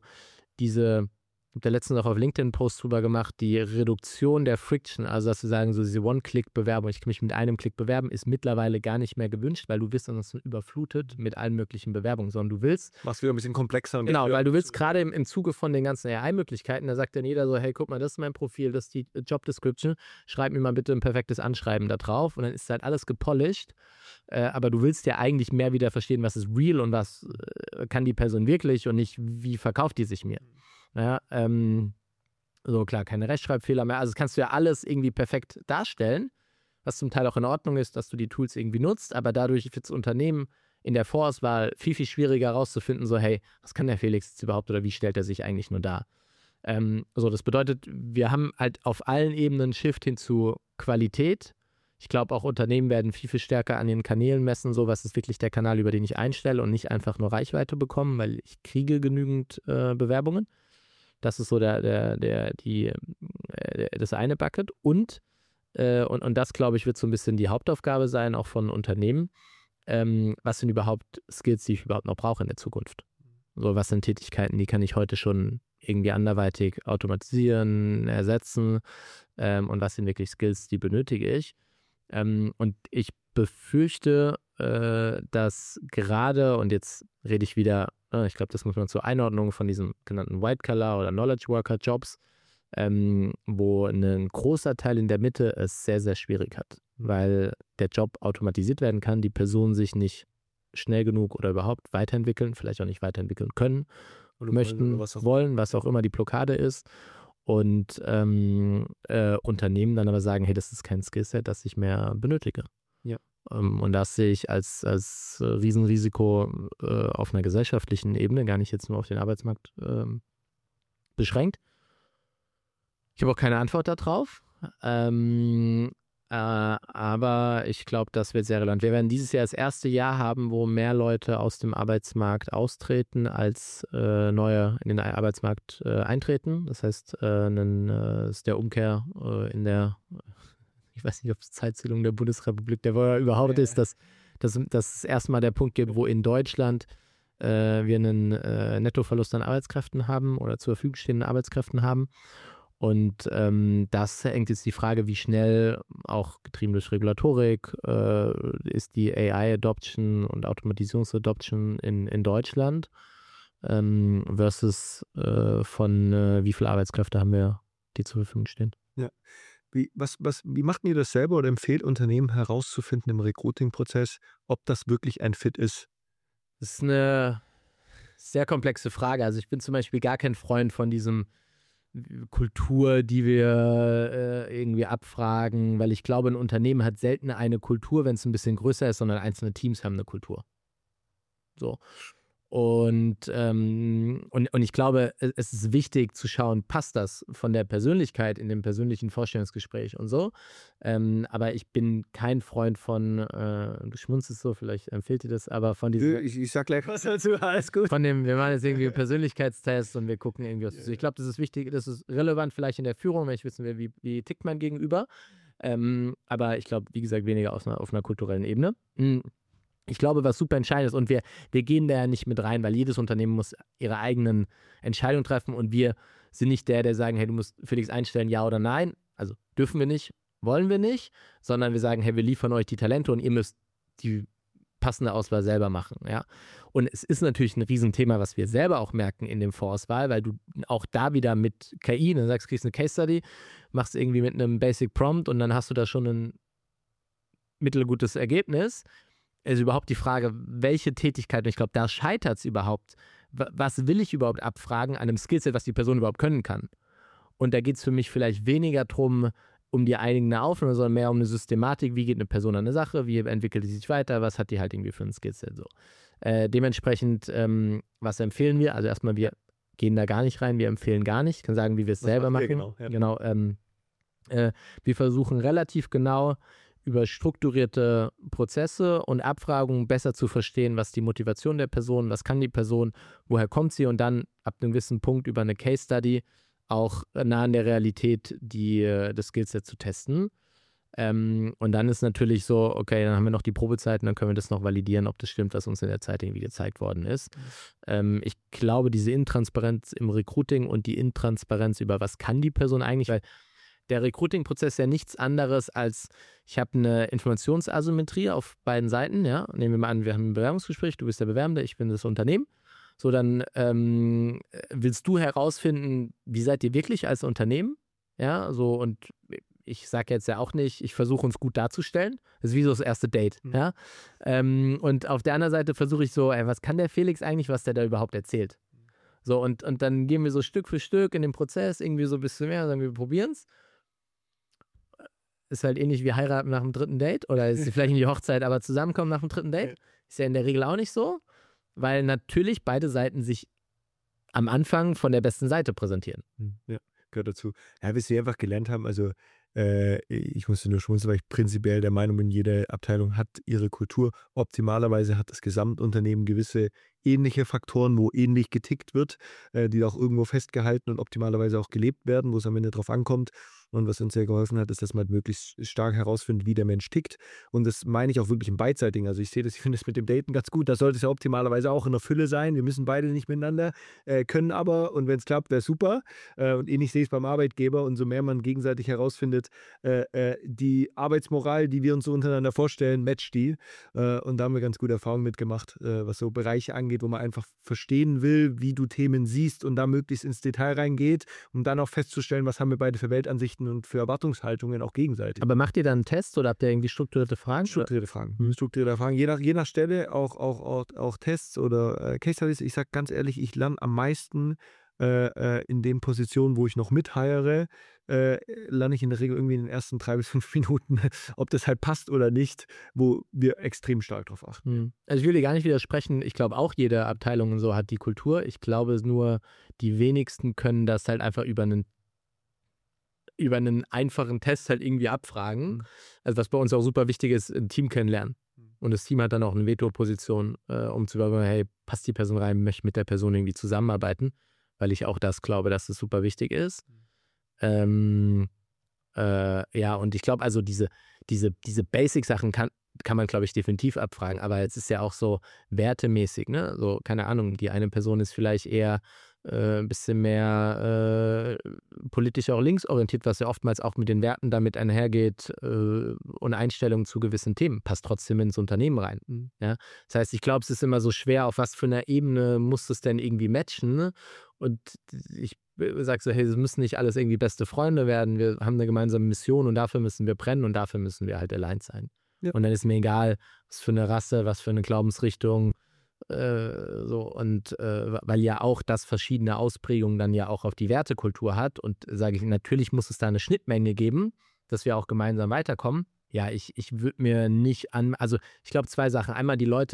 ich habe da letztens auch auf LinkedIn einen Post drüber gemacht, die Reduktion der Friction, also dass wir sagen, so diese One-Click-Bewerbung, ich kann mich mit einem Klick bewerben, ist mittlerweile gar nicht mehr gewünscht, weil du wirst ansonsten überflutet mit allen möglichen Bewerbungen, sondern du willst... Machst wieder ein bisschen komplexer. Genau, weil du willst gerade im Zuge von den ganzen AI-Möglichkeiten, da sagt dann jeder so, hey, guck mal, das ist mein Profil, das ist die Job-Description, schreib mir mal bitte ein perfektes Anschreiben da drauf und dann ist halt alles gepolished, aber du willst ja eigentlich mehr wieder verstehen, was ist real und was kann die Person wirklich und nicht, wie verkauft die sich mir. Ja, so klar, keine Rechtschreibfehler mehr. Also das kannst du ja alles irgendwie perfekt darstellen, was zum Teil auch in Ordnung ist, dass du die Tools irgendwie nutzt, aber dadurch wird das Unternehmen in der Vorauswahl viel, viel schwieriger herauszufinden, so hey, was kann der Felix jetzt überhaupt oder wie stellt er sich eigentlich nur dar? Das bedeutet, wir haben halt auf allen Ebenen einen Shift hin zu Qualität. Ich glaube, auch Unternehmen werden viel, viel stärker an ihren Kanälen messen, so was ist wirklich der Kanal, über den ich einstelle und nicht einfach nur Reichweite bekommen, weil ich kriege genügend Bewerbungen. Das ist so das eine Bucket. Und das, glaube ich, wird so ein bisschen die Hauptaufgabe sein, auch von Unternehmen. Was sind überhaupt Skills, die ich überhaupt noch brauche in der Zukunft? So, was sind Tätigkeiten, die kann ich heute schon irgendwie anderweitig automatisieren, ersetzen? Und was sind wirklich Skills, die benötige ich? Und ich befürchte, dass gerade, und jetzt rede ich wieder, ich glaube, das muss man zur Einordnung von diesen genannten White-Collar- oder Knowledge-Worker-Jobs, wo ein großer Teil in der Mitte es sehr, sehr schwierig hat, weil der Job automatisiert werden kann, die Personen sich nicht schnell genug oder überhaupt weiterentwickeln, vielleicht auch nicht weiterentwickeln können, möchten, wollen, was auch immer die Blockade ist. Und Unternehmen dann aber sagen, hey, das ist kein Skillset, das ich mehr benötige. Ja. Und das sehe ich als Riesenrisiko auf einer gesellschaftlichen Ebene, gar nicht jetzt nur auf den Arbeitsmarkt beschränkt. Ich habe auch keine Antwort darauf, aber ich glaube, das wird sehr relevant. Wir werden dieses Jahr das erste Jahr haben, wo mehr Leute aus dem Arbeitsmarkt austreten, als neue in den Arbeitsmarkt eintreten. Das heißt, ist der Umkehr in der, ich weiß nicht, ob es Zeitzählung der Bundesrepublik, der überhaupt ist, dass es erstmal der Punkt gibt, wo in Deutschland wir einen Nettoverlust an Arbeitskräften haben oder zur Verfügung stehenden Arbeitskräften haben. Und das hängt jetzt die Frage, wie schnell, auch getrieben durch Regulatorik, ist die AI-Adoption und Automatisierungs-Adoption in Deutschland versus von wie viele Arbeitskräfte haben wir, die zur Verfügung stehen. Ja. Wie macht ihr das selber oder empfehlt Unternehmen herauszufinden im Recruiting-Prozess, ob das wirklich ein Fit ist? Das ist eine sehr komplexe Frage. Also ich bin zum Beispiel gar kein Freund von diesem Kultur, die wir irgendwie abfragen, weil ich glaube, ein Unternehmen hat selten eine Kultur, wenn es ein bisschen größer ist, sondern einzelne Teams haben eine Kultur. So. Und ich glaube, es ist wichtig zu schauen, passt das von der Persönlichkeit in dem persönlichen Vorstellungsgespräch und so. Aber ich bin kein Freund von, du schmunzelst so, vielleicht empfiehlt dir das, aber von diesem. Ich sag gleich was dazu, alles gut. Von dem, wir machen jetzt irgendwie Persönlichkeitstests und wir gucken irgendwie, was ich glaube, das ist wichtig, das ist relevant vielleicht in der Führung, wenn ich wissen will, wie tickt man gegenüber. Aber ich glaube, wie gesagt, weniger auf einer kulturellen Ebene. Ich glaube, was super entscheidend ist, und wir gehen da ja nicht mit rein, weil jedes Unternehmen muss ihre eigenen Entscheidungen treffen und wir sind nicht der sagen, hey, du musst Felix einstellen, ja oder nein. Also dürfen wir nicht, wollen wir nicht, sondern wir sagen, hey, wir liefern euch die Talente und ihr müsst die passende Auswahl selber machen. Ja? Und es ist natürlich ein Riesenthema, was wir selber auch merken in dem Vorauswahl, weil du auch da wieder mit KI, dann sagst, kriegst eine Case Study, machst irgendwie mit einem Basic Prompt und dann hast du da schon ein mittelgutes Ergebnis. Es ist überhaupt die Frage, welche Tätigkeit, und ich glaube, da scheitert es überhaupt, was will ich überhaupt abfragen an einem Skillset, was die Person überhaupt können kann. Und da geht es für mich vielleicht weniger darum, um die eigene Aufnahme, sondern mehr um eine Systematik, wie geht eine Person an eine Sache, wie entwickelt sie sich weiter, was hat die halt irgendwie für ein Skillset. So. Dementsprechend, was empfehlen wir? Also erstmal, wir gehen da gar nicht rein, wir empfehlen gar nicht, ich kann sagen, wie wir es selber machen. Genau, wir versuchen relativ genau über strukturierte Prozesse und Abfragungen besser zu verstehen, was die Motivation der Person, was kann die Person, woher kommt sie und dann ab einem gewissen Punkt über eine Case Study auch nah an der Realität das Skillset zu testen. Und dann ist natürlich so, okay, dann haben wir noch die Probezeit und dann können wir das noch validieren, ob das stimmt, was uns in der Zeit irgendwie gezeigt worden ist. Ich glaube, diese Intransparenz im Recruiting und die Intransparenz über was kann die Person eigentlich, weil der Recruiting-Prozess ist ja nichts anderes als, ich habe eine Informationsasymmetrie auf beiden Seiten, ja. Nehmen wir mal an, wir haben ein Bewerbungsgespräch, du bist der Bewerbende, ich bin das Unternehmen. So, dann willst du herausfinden, wie seid ihr wirklich als Unternehmen? Ja, so, und ich sage jetzt ja auch nicht, ich versuche uns gut darzustellen. Das ist wie so das erste Date, ja. Und auf der anderen Seite versuche ich so, was kann der Felix eigentlich, was der da überhaupt erzählt? So, und dann gehen wir so Stück für Stück in den Prozess, irgendwie so ein bisschen mehr, sagen wir probieren es. Ist halt ähnlich wie heiraten nach dem dritten Date oder ist vielleicht nicht die Hochzeit, aber zusammenkommen nach dem dritten Date. Ist ja in der Regel auch nicht so, weil natürlich beide Seiten sich am Anfang von der besten Seite präsentieren. Ja, gehört dazu. Ja, was wir einfach gelernt haben, also ich musste nur schmunzeln, weil ich prinzipiell der Meinung bin, jede Abteilung hat ihre Kultur. Optimalerweise hat das Gesamtunternehmen gewisse ähnliche Faktoren, wo ähnlich getickt wird, die auch irgendwo festgehalten und optimalerweise auch gelebt werden, wo es am Ende drauf ankommt. Und was uns sehr geholfen hat, ist, dass man halt möglichst stark herausfindet, wie der Mensch tickt. Und das meine ich auch wirklich im beidseitigen. Also ich sehe das, ich finde es mit dem Daten ganz gut. Da sollte es ja optimalerweise auch in der Fülle sein. Wir müssen beide nicht miteinander, können aber, und wenn es klappt, wäre super. Und ähnlich sehe ich es beim Arbeitgeber. Und so mehr man gegenseitig herausfindet, die Arbeitsmoral, die wir uns so untereinander vorstellen, matcht die. Und da haben wir ganz gute Erfahrungen mitgemacht, was so Bereiche angeht, wo man einfach verstehen will, wie du Themen siehst und da möglichst ins Detail reingeht, um dann auch festzustellen, was haben wir beide für Weltansichten und für Erwartungshaltungen auch gegenseitig. Aber macht ihr dann einen Test oder habt ihr irgendwie strukturierte Fragen? Strukturierte Fragen. Strukturierte Fragen. Je nach Stelle auch Tests oder Case Studies. Ich sage ganz ehrlich, ich lerne am meisten in den Positionen, wo ich noch mitheiere, lerne ich in der Regel irgendwie in den ersten 3 bis 5 Minuten, ob das halt passt oder nicht, wo wir extrem stark drauf achten. Also ich will dir gar nicht widersprechen. Ich glaube auch, jede Abteilung und so hat die Kultur. Ich glaube nur, die wenigsten können das halt einfach über einen einfachen Test halt irgendwie abfragen. Also was bei uns auch super wichtig ist, ein Team kennenlernen. Und das Team hat dann auch eine Veto-Position, um zu überlegen, hey, passt die Person rein, möchte mit der Person irgendwie zusammenarbeiten, weil ich auch das glaube, dass das super wichtig ist. Ja, und ich glaube, also diese Basic-Sachen kann man, glaube ich, definitiv abfragen. Aber jetzt ist ja auch so wertemäßig, ne? So, keine Ahnung, die eine Person ist vielleicht eher ein bisschen mehr politisch auch linksorientiert, was ja oftmals auch mit den Werten damit einhergeht und Einstellungen zu gewissen Themen, passt trotzdem ins Unternehmen rein. Ja? Das heißt, ich glaube, es ist immer so schwer, auf was für einer Ebene muss es denn irgendwie matchen, ne? Und ich sage so, hey, es müssen nicht alles irgendwie beste Freunde werden, wir haben eine gemeinsame Mission und dafür müssen wir brennen und dafür müssen wir halt allein sein. Ja. Und dann ist mir egal, was für eine Rasse, was für eine Glaubensrichtung, weil ja auch das verschiedene Ausprägungen dann ja auch auf die Wertekultur hat und sage ich, natürlich muss es da eine Schnittmenge geben, dass wir auch gemeinsam weiterkommen. Ja, ich würde mir nicht also ich glaube 2 Sachen. Einmal die Leute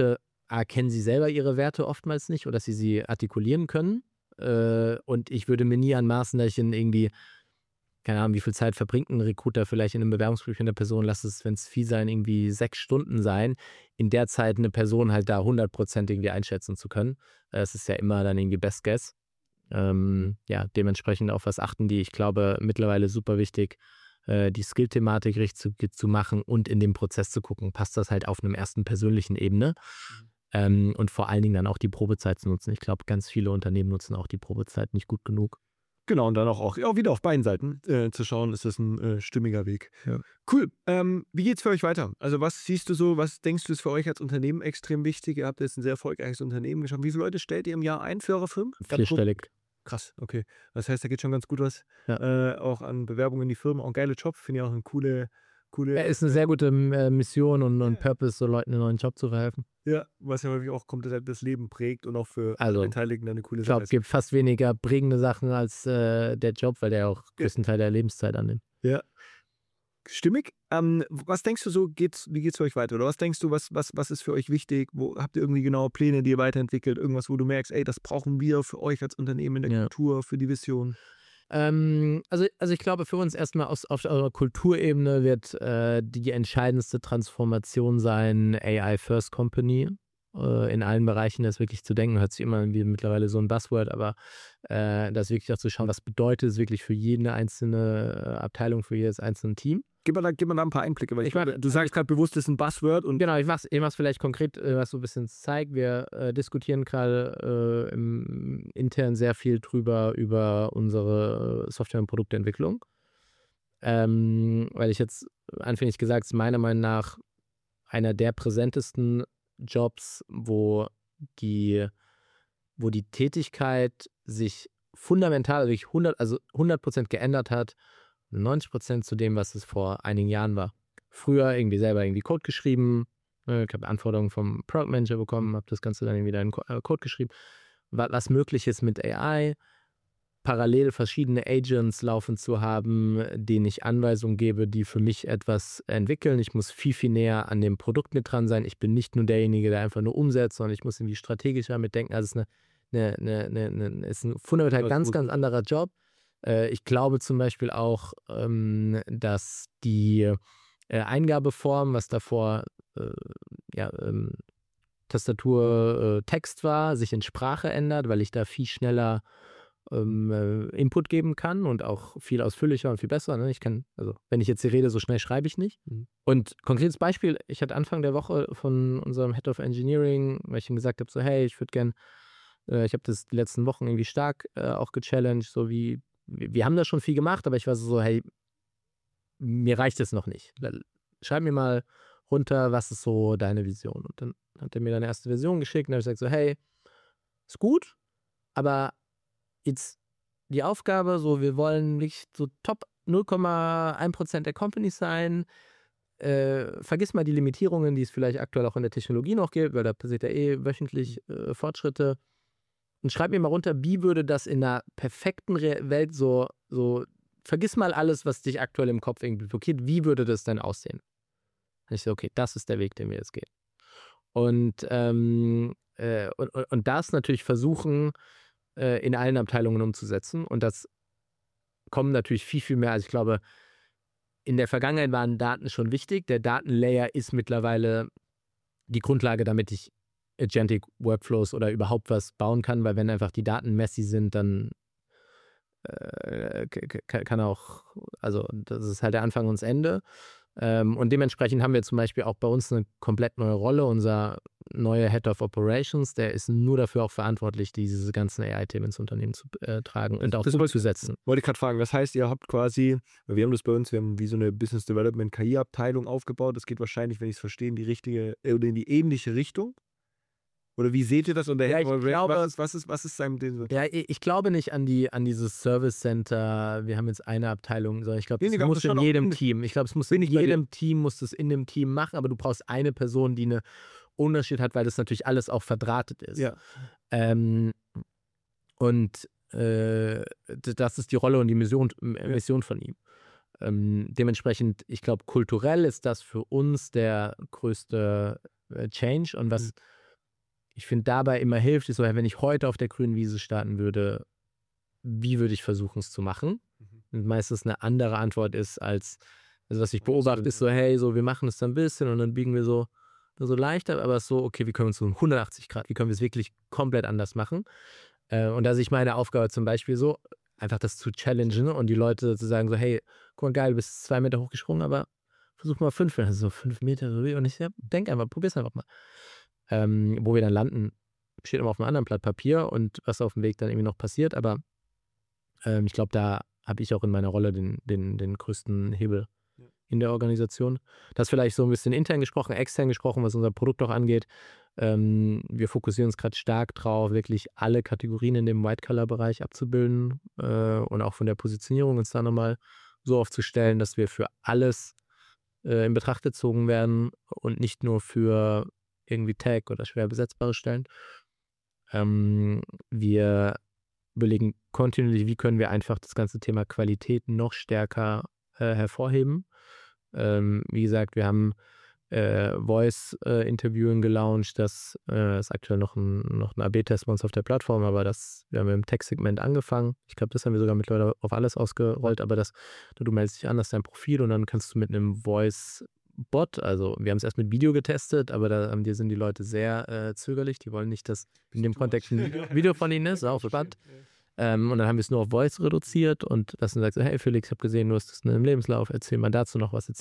kennen sie selber ihre Werte oftmals nicht oder dass sie artikulieren können. Und ich würde mir nie anmaßen, dass ich in irgendwie, keine Ahnung, wie viel Zeit verbringt ein Recruiter vielleicht in einem Bewerbungsgespräch mit einer Person, lass es, wenn es viel sein, irgendwie 6 Stunden sein, in der Zeit eine Person halt da 100% irgendwie einschätzen zu können. Es ist ja immer dann irgendwie Best Guess. Dementsprechend auf was achten die. Ich glaube, mittlerweile super wichtig, die Skill-Thematik richtig zu machen und in dem Prozess zu gucken, passt das halt auf einem ersten persönlichen Ebene. Und vor allen Dingen dann auch die Probezeit zu nutzen. Ich glaube, ganz viele Unternehmen nutzen auch die Probezeit nicht gut genug. Genau, und dann auch wieder auf beiden Seiten zu schauen, ist das ein stimmiger Weg. Ja. Cool. Wie geht's für euch weiter? Also was siehst du so, was denkst du ist für euch als Unternehmen extrem wichtig? Ihr habt jetzt ein sehr erfolgreiches Unternehmen geschaffen. Wie viele Leute stellt ihr im Jahr ein für eure Firmen? Vierstellig. Krass, okay. Das heißt, da geht schon ganz gut was. Ja. Auch an Bewerbungen in die Firmen, auch ein geiler Job. Finde ich auch eine coole. Ist eine sehr gute Mission und Purpose, so Leuten einen neuen Job zu verhelfen. Ja, was ja häufig auch komplett das Leben prägt und auch für alle Beteiligten eine coole Sache ist. Ich glaube, es gibt fast weniger prägende Sachen als der Job, weil der auch größten Teil der Lebenszeit annimmt. Ja. Stimmig. Was denkst du so, wie geht's für euch weiter? Oder was denkst du, was ist für euch wichtig? Habt ihr irgendwie genaue Pläne, die ihr weiterentwickelt? Irgendwas, wo du merkst, ey, das brauchen wir für euch als Unternehmen in der Kultur, für die Vision? Also ich glaube, für uns erstmal auf eurer Kulturebene wird die entscheidendste Transformation sein, AI First Company. In allen Bereichen das wirklich zu denken, hört sich immer wie mittlerweile so ein Buzzword, aber das wirklich auch zu schauen, was bedeutet es wirklich für jede einzelne Abteilung, für jedes einzelne Team. Gib mal da ein paar Einblicke, weil du sagst gerade bewusst, das ist ein Buzzword. Und genau, ich mach's vielleicht konkret, was so ein bisschen zeigt. Wir diskutieren gerade intern sehr viel über unsere Software- und Produktentwicklung. Weil ich jetzt anfänglich gesagt, ist meiner Meinung nach einer der präsentesten Jobs, wo die Tätigkeit sich fundamental, wirklich 100% geändert hat, 90% zu dem, was es vor einigen Jahren war. Früher irgendwie selber Code geschrieben, ich habe Anforderungen vom Product Manager bekommen, habe das Ganze dann irgendwie in Code geschrieben. Was möglich ist mit AI, parallel verschiedene Agents laufen zu haben, denen ich Anweisungen gebe, die für mich etwas entwickeln. Ich muss viel, viel näher an dem Produkt mit dran sein. Ich bin nicht nur derjenige, der einfach nur umsetzt, sondern ich muss irgendwie strategischer mitdenken. Also es ist ein fundamental ganz anderer Job. Ich glaube zum Beispiel auch, dass die Eingabeform, was davor Tastatur Text war, sich in Sprache ändert, weil ich da viel schneller Input geben kann und auch viel ausführlicher und viel besser. Ne? Wenn ich jetzt hier rede, so schnell schreibe ich nicht. Und konkretes Beispiel, ich hatte Anfang der Woche von unserem Head of Engineering, weil ich ihm gesagt habe, so hey, ich würde gern, ich habe das die letzten Wochen irgendwie stark auch gechallenged, so wie wir haben da schon viel gemacht, aber ich war so, hey, mir reicht es noch nicht. Schreib mir mal runter, was ist so deine Vision? Und dann hat er mir dann erste Version geschickt und dann habe ich gesagt so, hey, ist gut, aber jetzt die Aufgabe, so wir wollen nicht so Top 0,1% der Companies sein, vergiss mal die Limitierungen, die es vielleicht aktuell auch in der Technologie noch gibt, weil da passiert ja wöchentlich Fortschritte. Und schreib mir mal runter, wie würde das in einer perfekten Welt so, vergiss mal alles, was dich aktuell im Kopf irgendwie blockiert, wie würde das denn aussehen? Und ich so, okay, das ist der Weg, den wir jetzt gehen. Und das natürlich versuchen, in allen Abteilungen umzusetzen. Und das kommen natürlich viel, viel mehr. Also ich glaube, in der Vergangenheit waren Daten schon wichtig. Der Datenlayer ist mittlerweile die Grundlage, damit ich Agentic Workflows oder überhaupt was bauen kann, weil wenn einfach die Daten messy sind, dann kann auch, also das ist halt der Anfang und das Ende. Und dementsprechend haben wir zum Beispiel auch bei uns eine komplett neue Rolle. Unser neuer Head of Operations, der ist nur dafür auch verantwortlich, diese ganzen AI-Themen ins Unternehmen zu tragen und auch umzusetzen. Wollte ich gerade fragen, das heißt, ihr habt quasi, wir haben das bei uns, wir haben wie so eine Business Development KI-Abteilung aufgebaut. Das geht wahrscheinlich, wenn ich es verstehe, in die richtige oder in die ähnliche Richtung. Oder wie seht ihr das? Und ich glaube, was ist sein Ding? Ja, ich glaube nicht an dieses Service Center. Wir haben jetzt eine Abteilung, sondern ich glaube, es muss in jedem Team. Ich glaube, es muss in jedem Team, muss das in dem Team machen, aber du brauchst eine Person, die eine Unterschied hat, weil das natürlich alles auch verdrahtet ist. Ja. Das ist die Rolle und die Mission von ihm. Dementsprechend, ich glaube, kulturell ist das für uns der größte Change und was ich finde dabei immer hilft, ist so, wenn ich heute auf der grünen Wiese starten würde, wie würde ich versuchen, es zu machen? Und meistens eine andere Antwort ist also was ich beobachte, ist so, hey, so wir machen es dann ein bisschen und dann biegen wir so leichter, aber es ist so, okay, wie können wir es so 180 Grad, wie können wir es wirklich komplett anders machen? Und da sehe ich meine Aufgabe zum Beispiel so, einfach das zu challengen und die Leute zu sagen so, hey, guck mal, geil, du bist 2 Meter hochgesprungen, aber versuch mal 5, also so 5 Meter. Und ich denk einfach, probier's einfach mal. Wo wir dann landen, steht immer auf einem anderen Blatt Papier und was auf dem Weg dann irgendwie noch passiert, aber ich glaube, da habe ich auch in meiner Rolle den größten Hebel in der Organisation. Das vielleicht so ein bisschen intern gesprochen, extern gesprochen, was unser Produkt auch angeht. Wir fokussieren uns gerade stark drauf, wirklich alle Kategorien in dem White-Color-Bereich abzubilden und auch von der Positionierung uns da nochmal so aufzustellen, dass wir für alles in Betracht gezogen werden und nicht nur für irgendwie Tag oder schwer besetzbare Stellen. Wir überlegen kontinuierlich, wie können wir einfach das ganze Thema Qualität noch stärker hervorheben. Wie gesagt, wir haben Voice-Interviewing gelauncht. Das ist aktuell noch ein AB-Test bei uns auf der Plattform, aber wir haben im Tech-Segment angefangen. Ich glaube, das haben wir sogar mittlerweile auf alles ausgerollt, aber du meldest dich an, hast dein Profil und dann kannst du mit einem Voice-Bot, also wir haben es erst mit Video getestet, aber da sind die Leute sehr zögerlich. Die wollen nicht, dass in dem Kontext ein Video von ihnen ist, auch spannend. Und dann haben wir es nur auf Voice reduziert und dass du sagst, hey Felix, ich habe gesehen, du hast das in einem Lebenslauf, erzähl mal dazu noch was,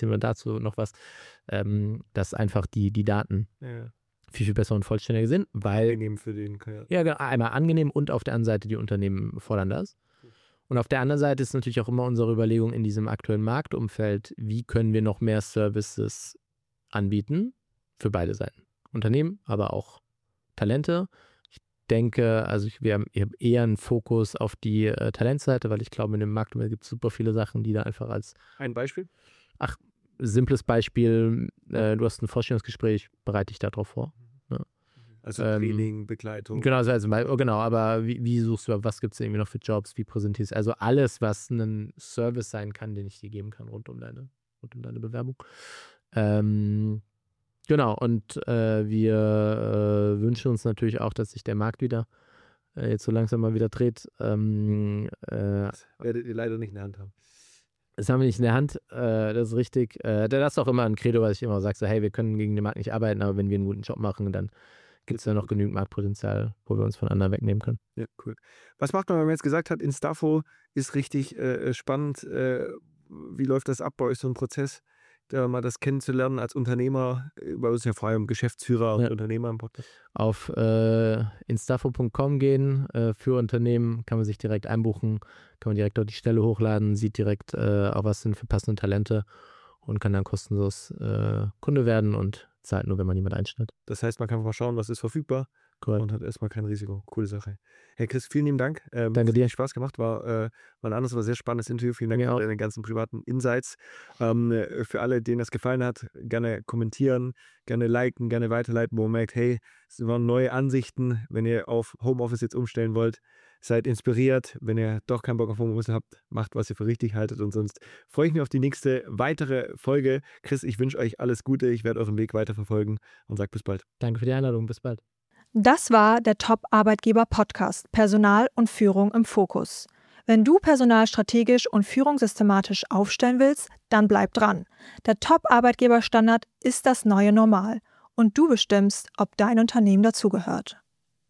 dass einfach die Daten viel, viel besser und vollständiger sind, weil... Angenehm für den... Ja, einmal angenehm und auf der anderen Seite die Unternehmen fordern das. Und auf der anderen Seite ist natürlich auch immer unsere Überlegung in diesem aktuellen Marktumfeld, wie können wir noch mehr Services anbieten für beide Seiten. Unternehmen, aber auch Talente. Denke, also ich habe eher einen Fokus auf die Talentseite, weil ich glaube, in dem Markt gibt es super viele Sachen, die da einfach als... Ein Beispiel? Simples Beispiel, du hast ein Vorstellungsgespräch, bereite dich darauf vor. Ja. Also Training, Begleitung. Genau, aber wie suchst du, was gibt es irgendwie noch für Jobs, wie präsentierst du, also alles, was ein Service sein kann, den ich dir geben kann rund um deine Bewerbung. Genau, und wir wünschen uns natürlich auch, dass sich der Markt wieder jetzt so langsam mal wieder dreht. Das werdet ihr leider nicht in der Hand haben. Das haben wir nicht in der Hand, das ist richtig. Das ist auch immer ein Credo, was ich immer sage, so hey, wir können gegen den Markt nicht arbeiten, aber wenn wir einen guten Job machen, dann gibt es ja noch genügend Marktpotenzial, wo wir uns von anderen wegnehmen können. Ja, cool. Was macht man, wenn man jetzt gesagt hat, Instafo ist richtig spannend, wie läuft das ab bei euch, so ein Prozess? Da mal das kennenzulernen als Unternehmer, bei uns ja vor allem Geschäftsführer und Unternehmer im Podcast. Auf instafo.com gehen, für Unternehmen kann man sich direkt einbuchen, kann man direkt dort die Stelle hochladen, sieht direkt auch was sind für passende Talente und kann dann kostenlos Kunde werden und zahlt nur, wenn man jemand einstellt. Das heißt, man kann mal schauen, was ist verfügbar. Cool. Und hat erstmal kein Risiko. Coole Sache. Hey Chris, vielen lieben Dank. Danke dir. Hat Spaß gemacht. War ein anderes, aber sehr spannendes Interview. Vielen Dank für deine ganzen privaten Insights. Für alle, denen das gefallen hat, gerne kommentieren, gerne liken, gerne weiterleiten, wo man merkt, hey, es waren neue Ansichten. Wenn ihr auf Homeoffice jetzt umstellen wollt, seid inspiriert. Wenn ihr doch keinen Bock auf Homeoffice habt, macht, was ihr für richtig haltet. Und sonst freue ich mich auf die nächste weitere Folge. Chris, ich wünsche euch alles Gute. Ich werde euren Weg weiterverfolgen und sage bis bald. Danke für die Einladung. Bis bald. Das war der Top-Arbeitgeber-Podcast Personal und Führung im Fokus. Wenn du Personal strategisch und Führung systematisch aufstellen willst, dann bleib dran. Der Top-Arbeitgeber-Standard ist das neue Normal und du bestimmst, ob dein Unternehmen dazugehört.